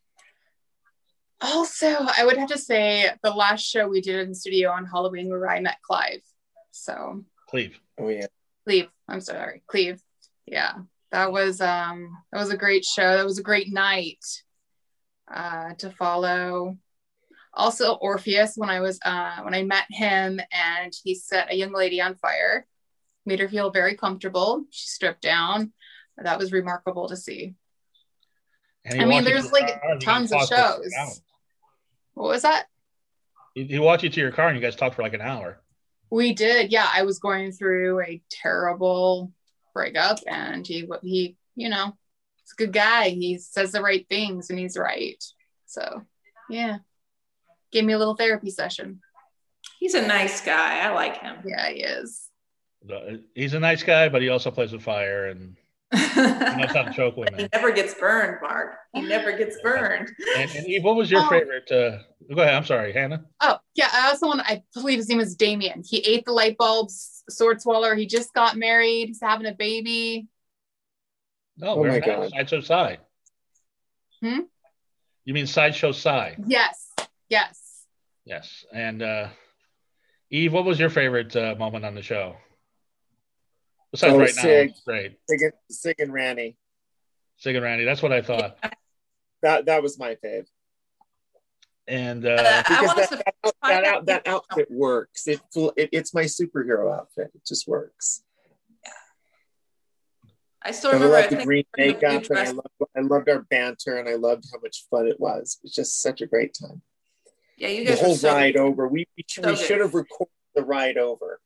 Also, I would have to say the last show we did in the studio on Halloween where I met Clive. So Cleve. Oh yeah. Cleve. I'm sorry. Cleve. Yeah. That was a great show. That was a great night to follow. Also Orpheus, when I met him and he set a young lady on fire, made her feel very comfortable. She stripped down. That was remarkable to see. I mean, there's like tons of shows. What was that? He walked you to your car and you guys talked for like an hour. We did. Yeah. I was going through a terrible breakup and he, you know, he's a good guy. He says the right things and he's right. So yeah. Gave me a little therapy session. He's a nice guy. I like him. Yeah, he is. He's a nice guy, but he also plays with fire and he knows how to choke women. He never gets burned, Mark. He never gets burned. And Eve, what was your favorite? Go ahead. I'm sorry, Hannah. Oh, yeah. I also I believe his name is Damien. He ate the light bulbs, sword swallower. He just got married. He's having a baby. Oh my God. Sideshow Cy. You mean Sideshow Cy? Yes. And Eve, what was your favorite moment on the show? Besides Sig, now, great. Sig and Randy. Sig and Randy. That's what I thought. That was my fave. And because that outfit works. It's my superhero outfit. It just works. Yeah. I still remember. I loved the green makeup, and I loved our banter, and I loved how much fun it was. It was just such a great time. Yeah, you guys. The whole ride over. We should have recorded the ride over.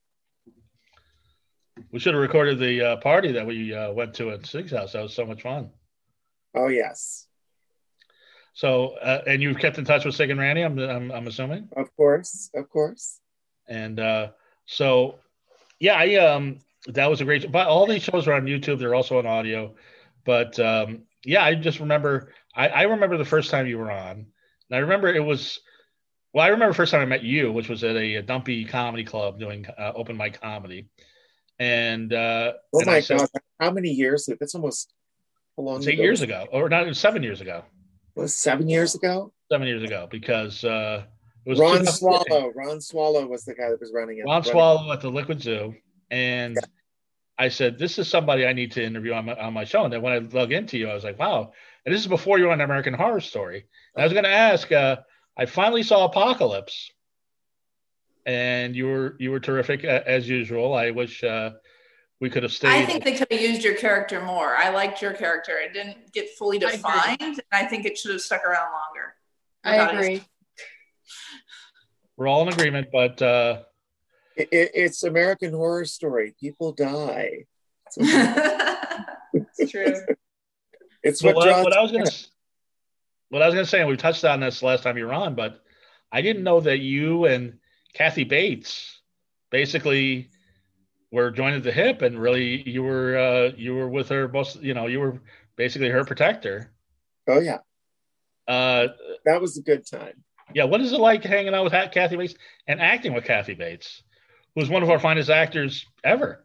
We should have recorded the party that we went to at Sig's house. That was so much fun. Oh yes. So, and you've kept in touch with Sig and Randy, I'm assuming. Of course. And so, yeah, that was a great. But all these shows are on YouTube. They're also on audio. But yeah, I just remember. I remember the first time you were on, and I remember it was. Well, I remember the first time I met you, which was at a Dumpy Comedy Club doing open mic comedy. And oh my God, how many years? That's almost a long. It's 8 years ago, or not? It was 7 years ago. It was 7 years ago. 7 years ago, because it was Ron Swallow. Ron Swallow was the guy that was running it. Ron Swallow at the Liquid Zoo, and I said, "This is somebody I need to interview on my show." And then when I dug into you, I was like, "Wow!" And this is before you were on American Horror Story. And I was going to ask. I finally saw Apocalypse, and you were terrific as usual. I wish we could have stayed. I think they could have used your character more. I liked your character. It didn't get fully defined, and I think it should have stuck around longer. I agree. We're all in agreement, but it's American Horror Story. People die. It's true. It's what I was going to say, and we touched on this last time you were on, but I didn't know that you and Kathy Bates basically were joined at the hip, and really you were with her most. You were basically her protector. Oh yeah, that was a good time. Yeah, what is it like hanging out with Kathy Bates and acting with Kathy Bates, who's one of our finest actors ever?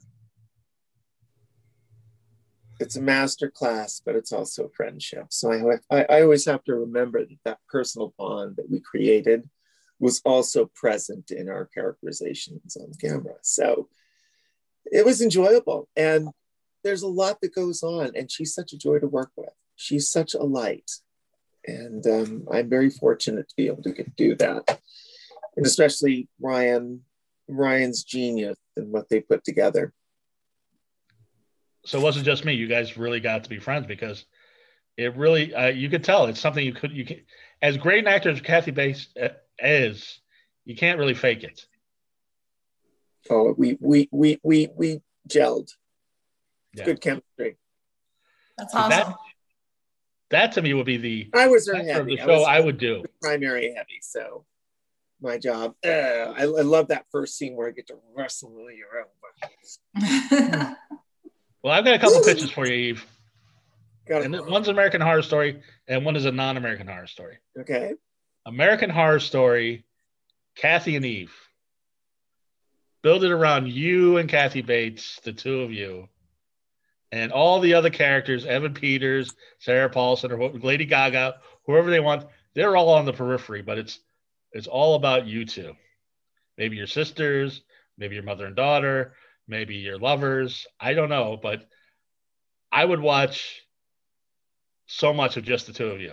It's a master class, but it's also friendship. So I always have to remember that personal bond that we created was also present in our characterizations on camera. So it was enjoyable. And there's a lot that goes on, and she's such a joy to work with. She's such a light. And I'm very fortunate to be able to do that. And especially Ryan's genius and what they put together. So it wasn't just me. You guys really got to be friends, because it really, you could tell it's something you can, as great an actor as Kathy Bates is, you can't really fake it. Oh, we gelled. Yeah. Good chemistry. That's See, awesome. that to me would be the I was her center of heavy. the show I would do. Primary heavy, so my job. I love that first scene where I get to wrestle Lily around. Well, I've got a couple pitches for you, Eve. Got And it. one's American Horror Story, and one is a non-American Horror Story. Okay. American Horror Story, Kathy and Eve. Build it around you and Kathy Bates, the two of you. And all the other characters, Evan Peters, Sarah Paulson, or Lady Gaga, whoever they want, they're all on the periphery, but it's all about you two. Maybe your sisters, maybe your mother and daughter, maybe your lovers. I don't know, but I would watch so much of just the two of you.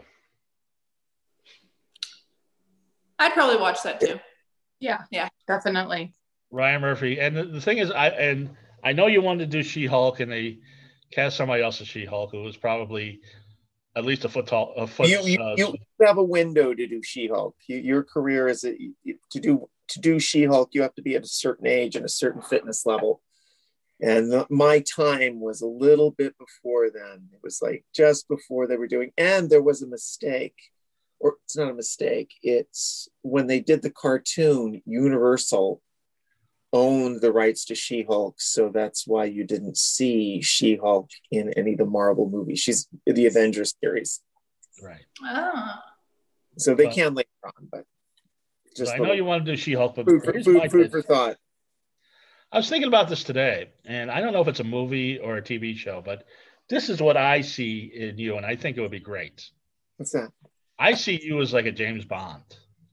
I'd probably watch that too. Yeah. Yeah. Definitely. Ryan Murphy. And the thing is, I know you wanted to do She-Hulk, and they cast somebody else as She-Hulk who was probably at least a foot tall. You have a window to do She-Hulk. Your career is to do She-Hulk. You have to be at a certain age and a certain fitness level. And my time was a little bit before then. It was like just before they were doing, and there was a mistake. Or it's not a mistake. It's when they did the cartoon, Universal owned the rights to She-Hulk. So that's why you didn't see She-Hulk in any of the Marvel movies. She's in the Avengers series. Right. Oh. So they can later on, but just I know you want to do She-Hulk, but food for thought. I was thinking about this today, and I don't know if it's a movie or a TV show, but this is what I see in you, and I think it would be great. What's that? I see you as like a James Bond.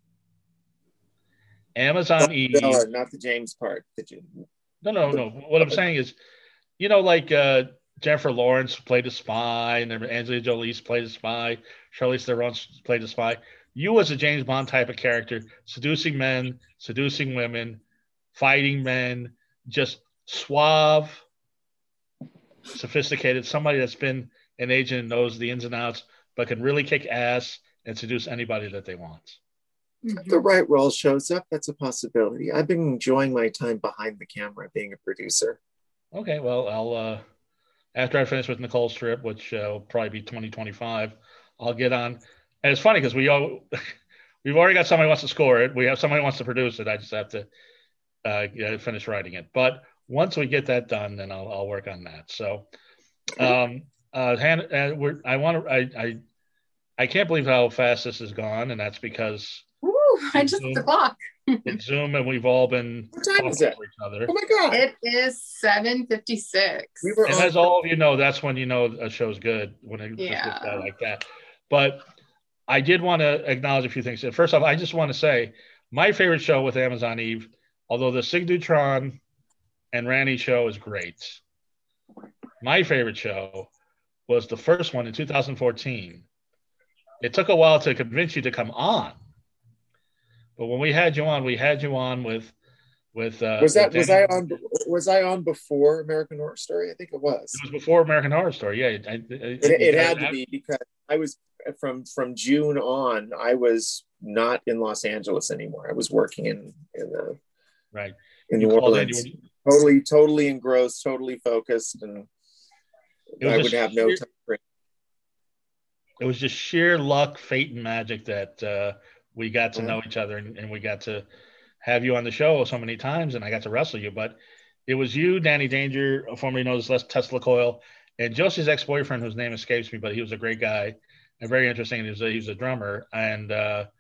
Amazon Eve. Not the James part. No. What I'm saying is, like Jennifer Lawrence played a spy, and then Angelina Jolie played a spy, Charlize Theron played a spy. You as a James Bond type of character, seducing men, seducing women, fighting men, just suave, sophisticated, somebody that's been an agent and knows the ins and outs, but can really kick ass and seduce anybody that they want. If the right role shows up, that's a possibility. I've been enjoying my time behind the camera being a producer. Okay, well, I'll after I finish with Nicole's trip, which will probably be 2025, I'll get on. And it's funny because we've already got somebody who wants to score it. We have somebody who wants to produce it. I just have to finish writing it. But once we get that done, then I'll work on that. So, I can't believe how fast this has gone, and that's because I just looked the clock. It's Zoom, and we've all been what time is it? To each other. Oh my god! It is 7:56. And as all of you know, that's when you know a show's good when it just gets bad like that. But I did want to acknowledge a few things. First off, I just want to say my favorite show with Amazon Eve, although the Sig Dutron and Randy show is great, my favorite show was the first one in 2014. It took a while to convince you to come on, but when we had you on with was I on before American Horror Story? I think it was. It was before American Horror Story. Yeah, it had to be because I was from June on. I was not in Los Angeles anymore. I was working in New Orleans. Totally engrossed, totally focused, and I would have no time for it. It was just sheer luck, fate, and magic that we got to know each other, and we got to have you on the show so many times, and I got to wrestle you. But it was you, Danny Danger, formerly known as Les Tesla Coil, and Josie's ex-boyfriend, whose name escapes me, but he was a great guy and very interesting. He was a drummer, and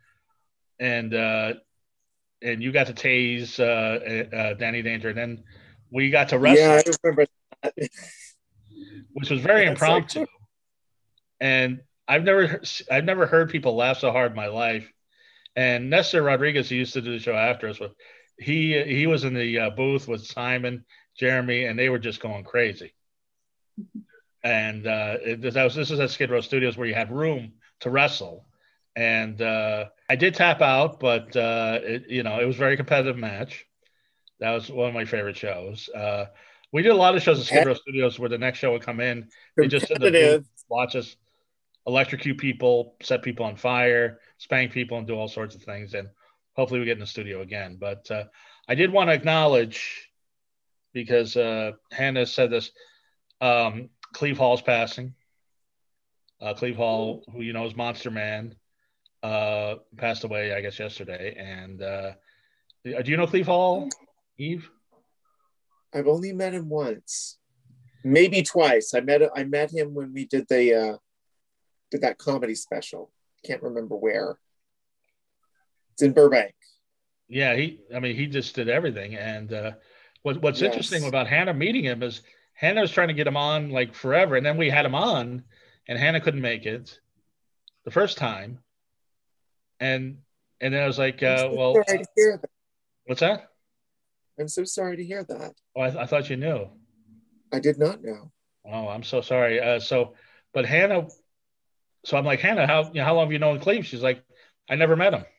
you got to tase Danny Danger, and then we got to wrestle. Yeah, I remember that. Which was very impromptu. And I've never heard people laugh so hard in my life. And Nestor Rodriguez, who used to do the show after us, he was in the booth with Simon, Jeremy, and they were just going crazy. And this is at Skid Row Studios where you had room to wrestle. And I did tap out, but it was a very competitive match. That was one of my favorite shows. We did a lot of shows at Skid Row Studios where the next show would come in. They just sit in the booth, watch us electrocute people, set people on fire, spank people, and do all sorts of things. And hopefully we get in the studio again. But I did want to acknowledge, because Hannah said this, Cleve Hall's passing. Cleve Hall, who you know is Monster Man, passed away, I guess, yesterday. And do you know Cleve Hall, Eve? I've only met him once, maybe twice. I met him when we did that comedy special. Can't remember where. It's in Burbank. Yeah, he just did everything. And what's interesting about Hannah meeting him is Hannah was trying to get him on like forever, and then we had him on, and Hannah couldn't make it the first time, and then I was like, Sorry to hear that. What's that? I'm so sorry to hear that. Oh, I thought you knew. I did not know. Oh, I'm so sorry. But Hannah, so I'm like, Hannah, how long have you known Cleve? She's like, I never met him.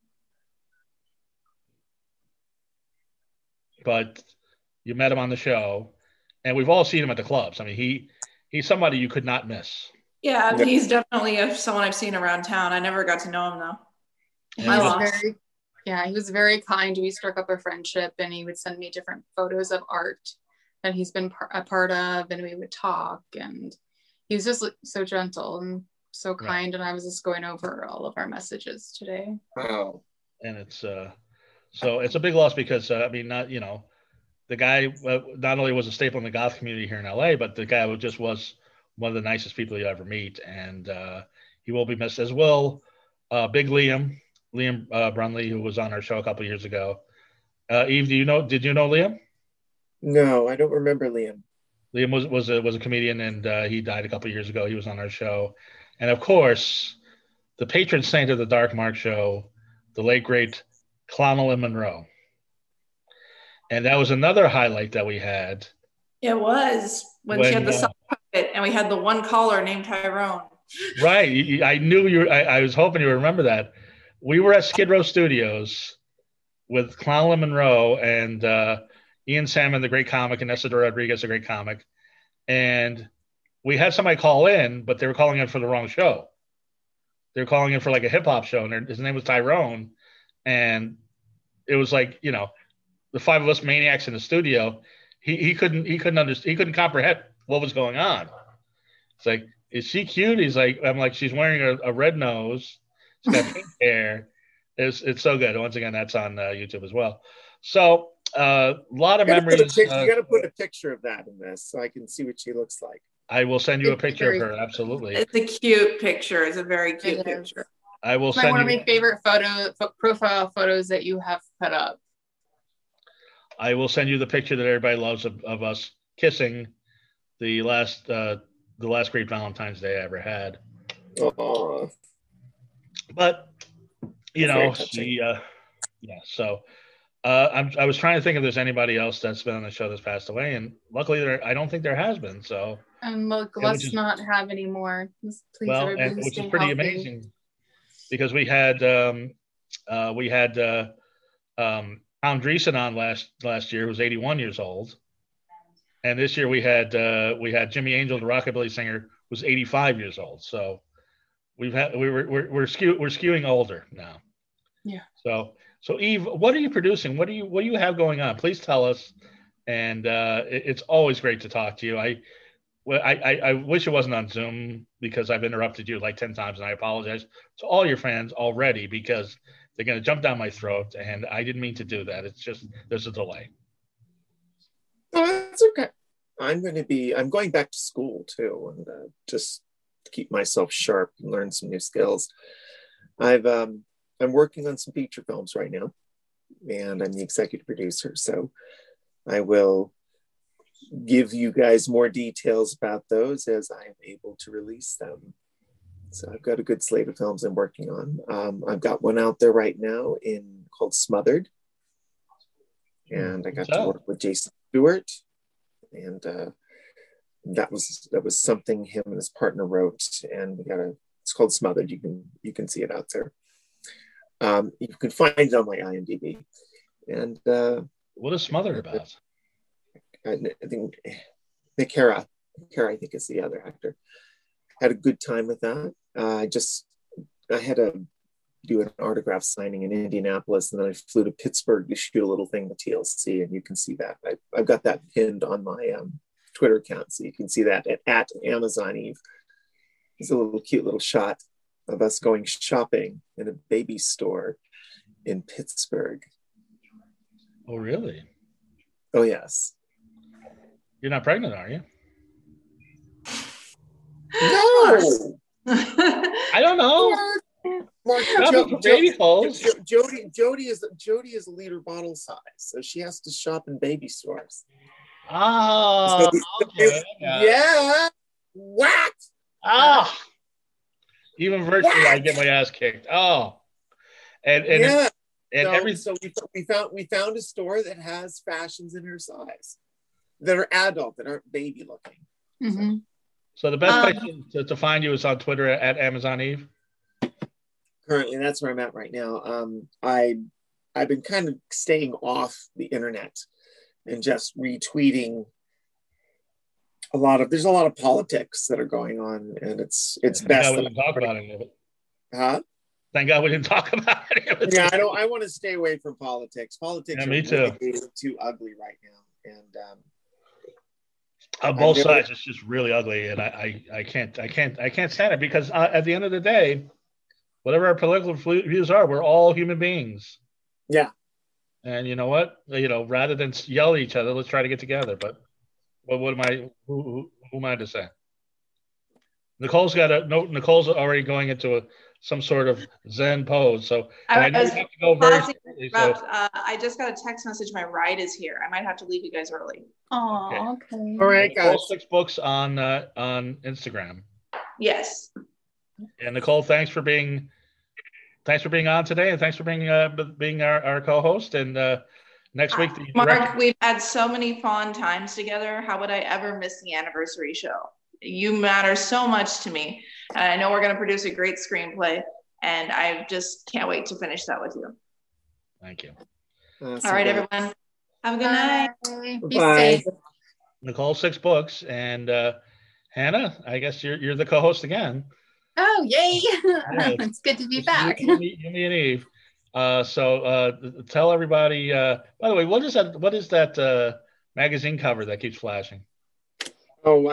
But you met him on the show, and we've all seen him at the clubs. I mean, he's somebody you could not miss. Yeah, he's definitely someone I've seen around town. I never got to know him though. He was very kind. We struck up a friendship, and he would send me different photos of art that he's been a part of, and we would talk. And he was just so gentle and so kind. Right. And I was just going over all of our messages today. Wow. And it's so it's a big loss because the guy not only was a staple in the goth community here in LA, but the guy just was one of the nicest people you ever meet, and he will be missed, as will Big Liam Brunley, who was on our show a couple of years ago. Eve, did you know Liam? No, I don't remember Liam. Liam was a comedian, and he died a couple of years ago. He was on our show, and of course, the patron saint of the Dark Mark show, the late great Clonelyn Monroe. And that was another highlight that we had. It was when she had the sock puppet, and we had the one caller named Tyrone. Right. I knew you. I was hoping you would remember that. We were at Skid Row Studios with Clonelyn Monroe and Ian Salmon, the great comic, and Isidro Rodriguez, the great comic. And we had somebody call in, but they were calling in for the wrong show. They were calling in for like a hip hop show, and his name was Tyrone. And it was like, the five of us maniacs in the studio. He couldn't comprehend what was going on. It's like, is she cute? I'm like, she's wearing a red nose. She's got pink hair. It's so good. Once again, that's on YouTube as well. So a lot of memories. You got to put a picture of that in this so I can see what she looks like. I will send you a picture of her. Absolutely. It's a cute picture. It's a very cute picture. I will send one of my favorite profile photos that you have put up. I will send you the picture that everybody loves of us kissing the last great Valentine's Day I ever had. Aww. But So I was trying to think if there's anybody else that's been on the show that's passed away, and luckily I don't think there has been. So look, let's not have any more. Please, which is pretty amazing, because we had Tom Dreesen on last year, who was 81 years old, and this year we had Jimmy Angel, the rockabilly singer, who's 85 years old. So we're skewing older now. Yeah. So Eve, what are you producing? What do you have going on? Please tell us. And it's always great to talk to you. I wish it wasn't on Zoom, because I've interrupted you like 10 times, and I apologize to all your fans already, because they're going to jump down my throat, and I didn't mean to do that. It's just there's a delay. Oh, that's okay. I'm going back to school too, and just to keep myself sharp and learn some new skills. I'm working on some feature films right now, and I'm the executive producer. So I will give you guys more details about those as I'm able to release them. So I've got a good slate of films I'm working on. I've got one out there right now called Smothered. And I got to work with Jason Stewart. And that was something him and his partner wrote. And it's called Smothered. You can see it out there. You can find it on my IMDb. And what is Smothered about? I think Nick Hara, I think, is the other actor. Had a good time with that. I had to do an autograph signing in Indianapolis, and then I flew to Pittsburgh to shoot a little thing with TLC, and you can see that. I've got that pinned on my Twitter account, so you can see that at Amazon Eve. It's a little cute little shot of us going shopping in a baby store in Pittsburgh. Oh, really? Oh, yes. You're not pregnant, are you? No. I don't know. Mark, Baby clothes. Jody is a liter bottle size, so she has to shop in baby stores. Oh, okay. Yeah. What? Oh. Even virtually, I get my ass kicked. Oh. And yeah. And so we found a store that has fashions in her size that are adult, that aren't baby looking. Mm-hmm. So the best place to find you is on Twitter at Amazon Eve. Currently, that's where I'm at right now. I've been kind of staying off the internet and just retweeting there's a lot of politics that are going on, and it's best that we didn't talk about any of it. Huh? Thank God we didn't talk about any of it. Yeah, I want to stay away from politics. Politics me too. Really too ugly right now, and on both sides, it's just really ugly, and I can't stand it, because at the end of the day, whatever our political views are, we're all human beings. Yeah. And you know what? Rather than yell at each other, let's try to get together. But who am I to say? Nicole's already going into some sort of Zen pose. So I know you have to go very quickly, I just got a text message. My ride is here. I might have to leave you guys early. Oh, okay. All right, guys. Nicole 6 Books on Instagram. Yes. And Nicole, thanks for being on today, and thanks for being our co-host. And next week, Mark, we've had so many fun times together. How would I ever miss the anniversary show? You matter so much to me, and I know we're going to produce a great screenplay, and I just can't wait to finish that with you. Thank you. All right, everyone. Have a good night. Be safe. Nicole 6 Books, and Hannah, I guess you're the co-host again. Oh, yay! Yes. It's good to be back. You, me, and Eve. So tell everybody. By the way, what is that magazine cover that keeps flashing? Oh,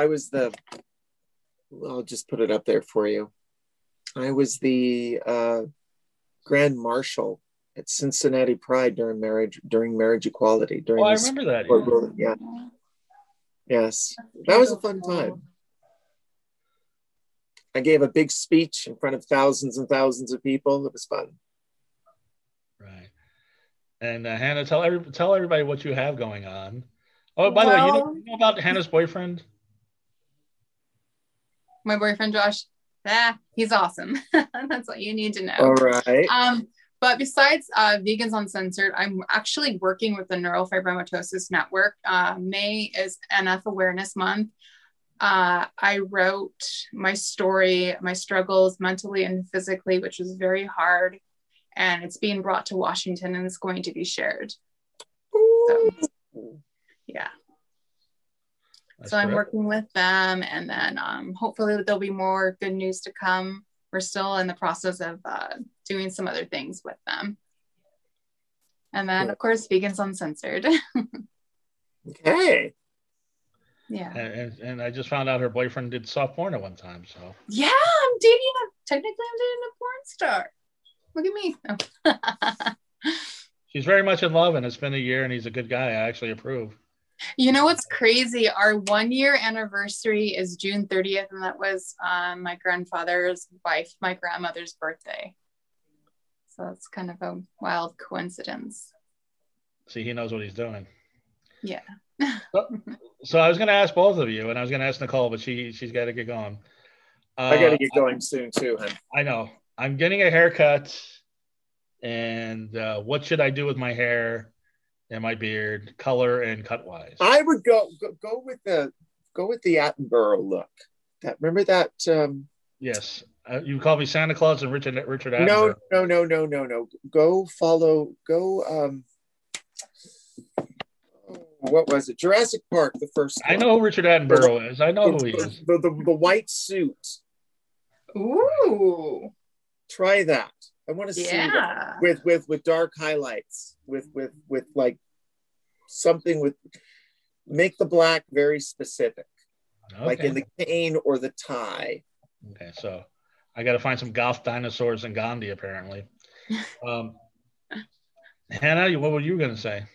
I'll just put it up there for you. I was the Grand Marshal at Cincinnati Pride during marriage equality. I remember that. Yeah. Yes, that was a fun time. I gave a big speech in front of thousands and thousands of people. It was fun. Right. And Hannah, tell everybody what you have going on. Oh, by the way, you know about Hannah's boyfriend? My boyfriend Josh. He's awesome. That's all you need to know. All right. But besides Vegans Uncensored, I'm actually working with the Neurofibromatosis Network. May is NF Awareness Month. I wrote my story, my struggles mentally and physically, which was very hard. And it's being brought to Washington, and it's going to be shared. So, yeah. So I'm working with them, and then hopefully there'll be more good news to come. We're still in the process of doing some other things with them. And then, of course, Vegans Uncensored. Okay. Yeah. And I just found out her boyfriend did soft porn at one time. So yeah, I'm dating a porn star. Look at me. Oh. She's very much in love, and it's been a year, and he's a good guy. I actually approve. You know what's crazy? Our 1-year anniversary is June 30th, and that was my grandfather's wife, my grandmother's birthday. So it's kind of a wild coincidence. See, he knows what he's doing. Yeah. So I was going to ask both of you, and I was going to ask Nicole, but she's got to get going. I got to get going soon too, hun. I know. I'm getting a haircut, and what should I do with my hair and my beard, color and cut wise? I would go with the Attenborough look. Remember that? Yes. You call me Santa Claus and Richard Attenborough. No. Go. What was it? Jurassic Park, the first one. I know who Richard Attenborough is. I know who he is. The white suit. Ooh. Try that. I want to see that with dark highlights, with like something with make the black very specific, Okay. like in the cane or the tie. Okay, so I got to find some golf dinosaurs in Gandhi, apparently. Hannah, what were you going to say?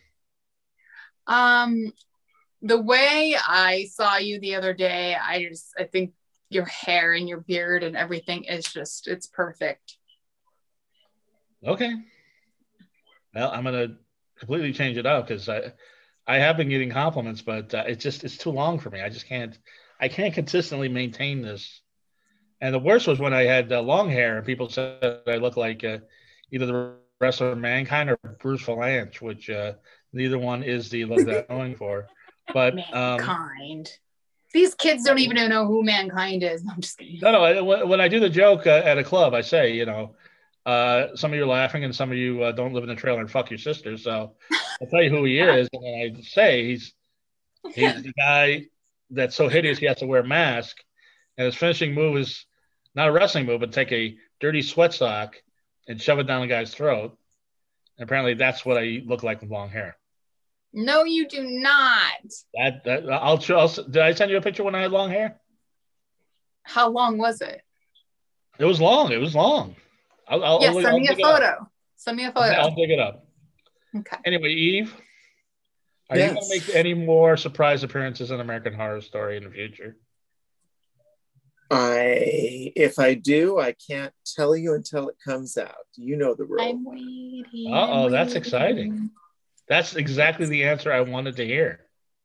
The way I saw you the other day, I think your hair and your beard and everything is just, it's perfect. Okay. Well, I'm going to completely change it up because I have been getting compliments, but it's too long for me. I can't consistently maintain this. And the worst was when I had long hair and people said I look like either the wrestler Mankind or Bruce Valanche, which neither one is the look that I'm going for. But Mankind. These kids don't even know who Mankind is. I'm just kidding. No. When I do the joke at a club, I say, some of you are laughing and some of you don't live in the trailer and fuck your sister. So I'll tell you who he is. And then I say he's the guy that's so hideous he has to wear a mask. And his finishing move is not a wrestling move, but take a dirty sweat sock and shove it down the guy's throat. And apparently that's what I look like with long hair. No, you do not. Did I send you a picture when I had long hair? How long was it? It was long. Send me a photo. Send me a photo. I'll dig it up. Okay. Anyway, Eve, are you going to make any more surprise appearances in American Horror Story in the future? If I do, I can't tell you until it comes out. You know the rule. I'm waiting. Oh, that's exciting. That's exactly the answer I wanted to hear.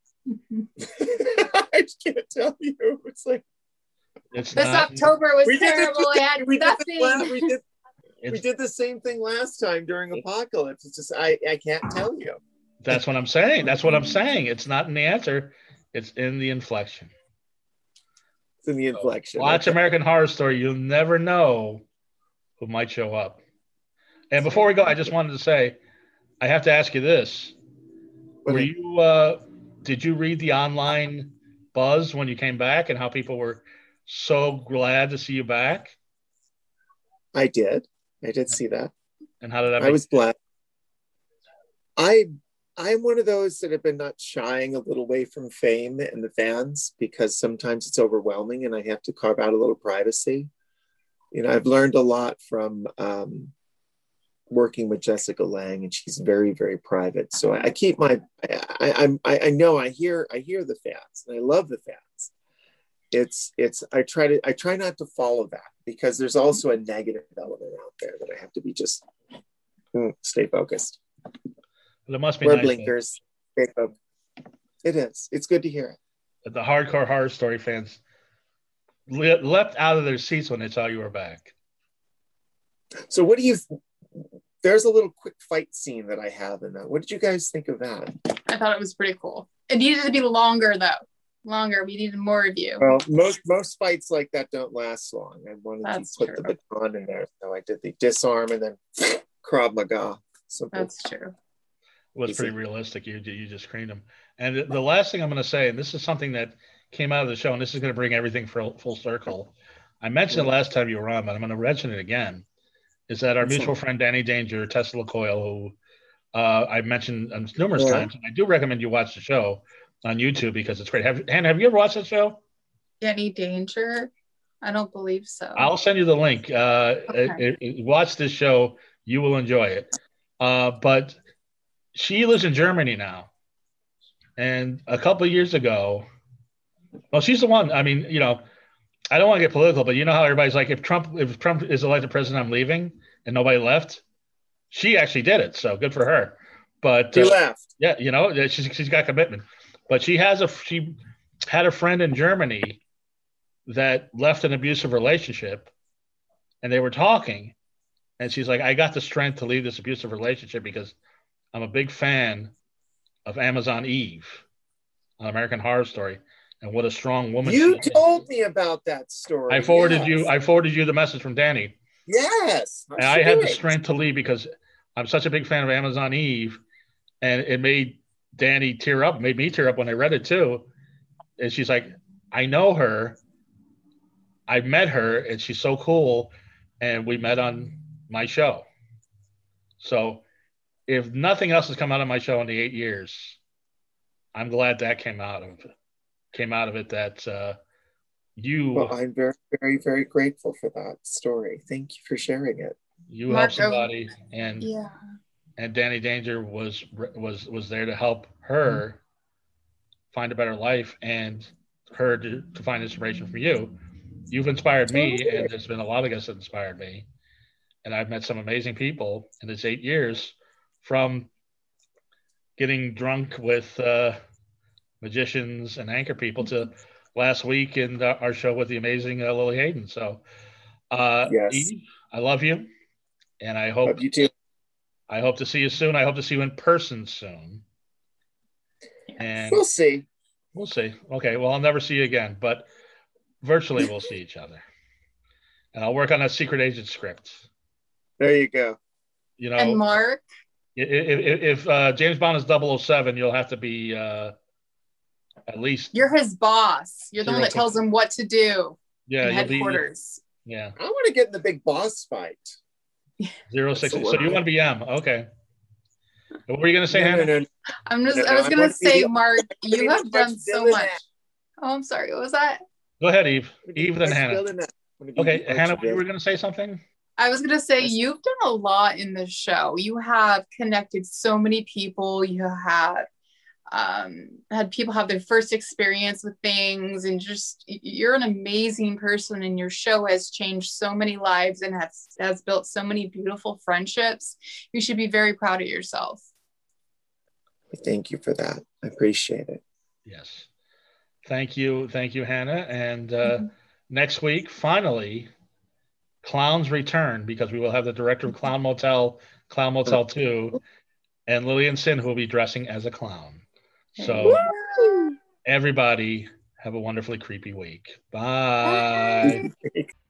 I just can't tell you. It's like October was terrible. We did the same thing last time during Apocalypse. It's just I can't tell you. That's what I'm saying. It's not in the answer. It's in the inflection. It's in the inflection. Watch American Horror Story. You'll never know who might show up. And before we go, I just wanted to say, I have to ask you this. Did you read the online buzz when you came back and how people were so glad to see you back? I did see that. And how did that I was glad. I'm one of those that have been not shying a little away from fame and the fans because sometimes it's overwhelming and I have to carve out a little privacy. I've learned a lot from working with Jessica Lange, and she's very, very private. So I keep I know I hear the fans, and I love the fans. I try not to follow that because there's also a negative element out there that I have to be just stay focused. Well, it must be wear nice blinkers. Stay focused. It is. It's good to hear it. The hardcore horror story fans leapt out of their seats when they saw you were back. So what do you? There's a little quick fight scene that I have in that. What did you guys think of that? I thought it was pretty cool. It needed to be longer though. Longer. We needed more of you. Well, most fights like that don't last long. I wanted to put the baton in there, so I did the disarm and then Krav Maga. Simple. That's true. It was pretty realistic. You just screened them. And the last thing I'm going to say, and this is something that came out of the show, and this is going to bring everything full circle. I mentioned it last time you were on, but I'm going to mention it again. Is that our mutual friend Danny Danger, Tesla Coil, who I mentioned numerous times, and I do recommend you watch the show on YouTube because it's great. Hannah, have you ever watched that show? Danny Danger? I don't believe so. I'll send you the link. Watch this show. You will enjoy it. But she lives in Germany now. And a couple of years ago, well, she's the one. I mean, I don't want to get political, but you know how everybody's like, if Trump is elected president, I'm leaving, and nobody left. She actually did it, so good for her. But she left. Yeah, she's got commitment. But she had a friend in Germany that left an abusive relationship, and they were talking, and she's like, I got the strength to leave this abusive relationship because I'm a big fan of Amazon Eve on American Horror Story. And what a strong woman. You told me about that story. I forwarded you the message from Danny. Yes. And I had the strength to leave because I'm such a big fan of Amazon Eve. And it made Danny tear up, made me tear up when I read it too. And she's like, I know her. I met her and she's so cool. And we met on my show. So if nothing else has come out of my show in the 8 years, I'm glad that came out of it. That you Well, I'm very, very, very grateful for that story. Thank you for sharing it. you helped Marco, somebody, and yeah. Danny Danger was there to help her find a better life and her to find inspiration from you. You've inspired me, and there's been a lot of guests that inspired me. And I've met some amazing people in this 8 years, from getting drunk with magicians and anchor people to last week in our show with the amazing Lily Hayden. So, Yes. Eve, I love you, and I Love you too. hope to see you soon. I hope to see you in person soon. And We'll see. we'll see. Okay, well, I'll never see you again, but virtually we'll see each other. And I'll work on that secret agent script. There you go. You know, And Mark, if James Bond is 007, you'll have to be at least. you're his boss. You're the one that tells him what to do. Yeah, in headquarters. Yeah. I want to get in the big boss fight. 060. So you want to be M? Okay. What were you going to say, Hannah? No. I was gonna say, Mark, you have done so much. Oh, I'm sorry. What was that? Go ahead, Eve. Eve, then Hannah. Okay, Hannah, you were going to say something? I was going to say, you've done a lot in this show. You have connected so many people. You have had people have their first experience with things, and just, you're an amazing person, and your show has changed so many lives and has built so many beautiful friendships. You should be very proud of yourself. Thank you for that. I appreciate it. Yes. Thank you, Hannah. And next week, finally, clowns return, because we will have the director of Clown Motel 2, and Lillian Sin, who will be dressing as a clown. So everybody have a wonderfully creepy week. Bye.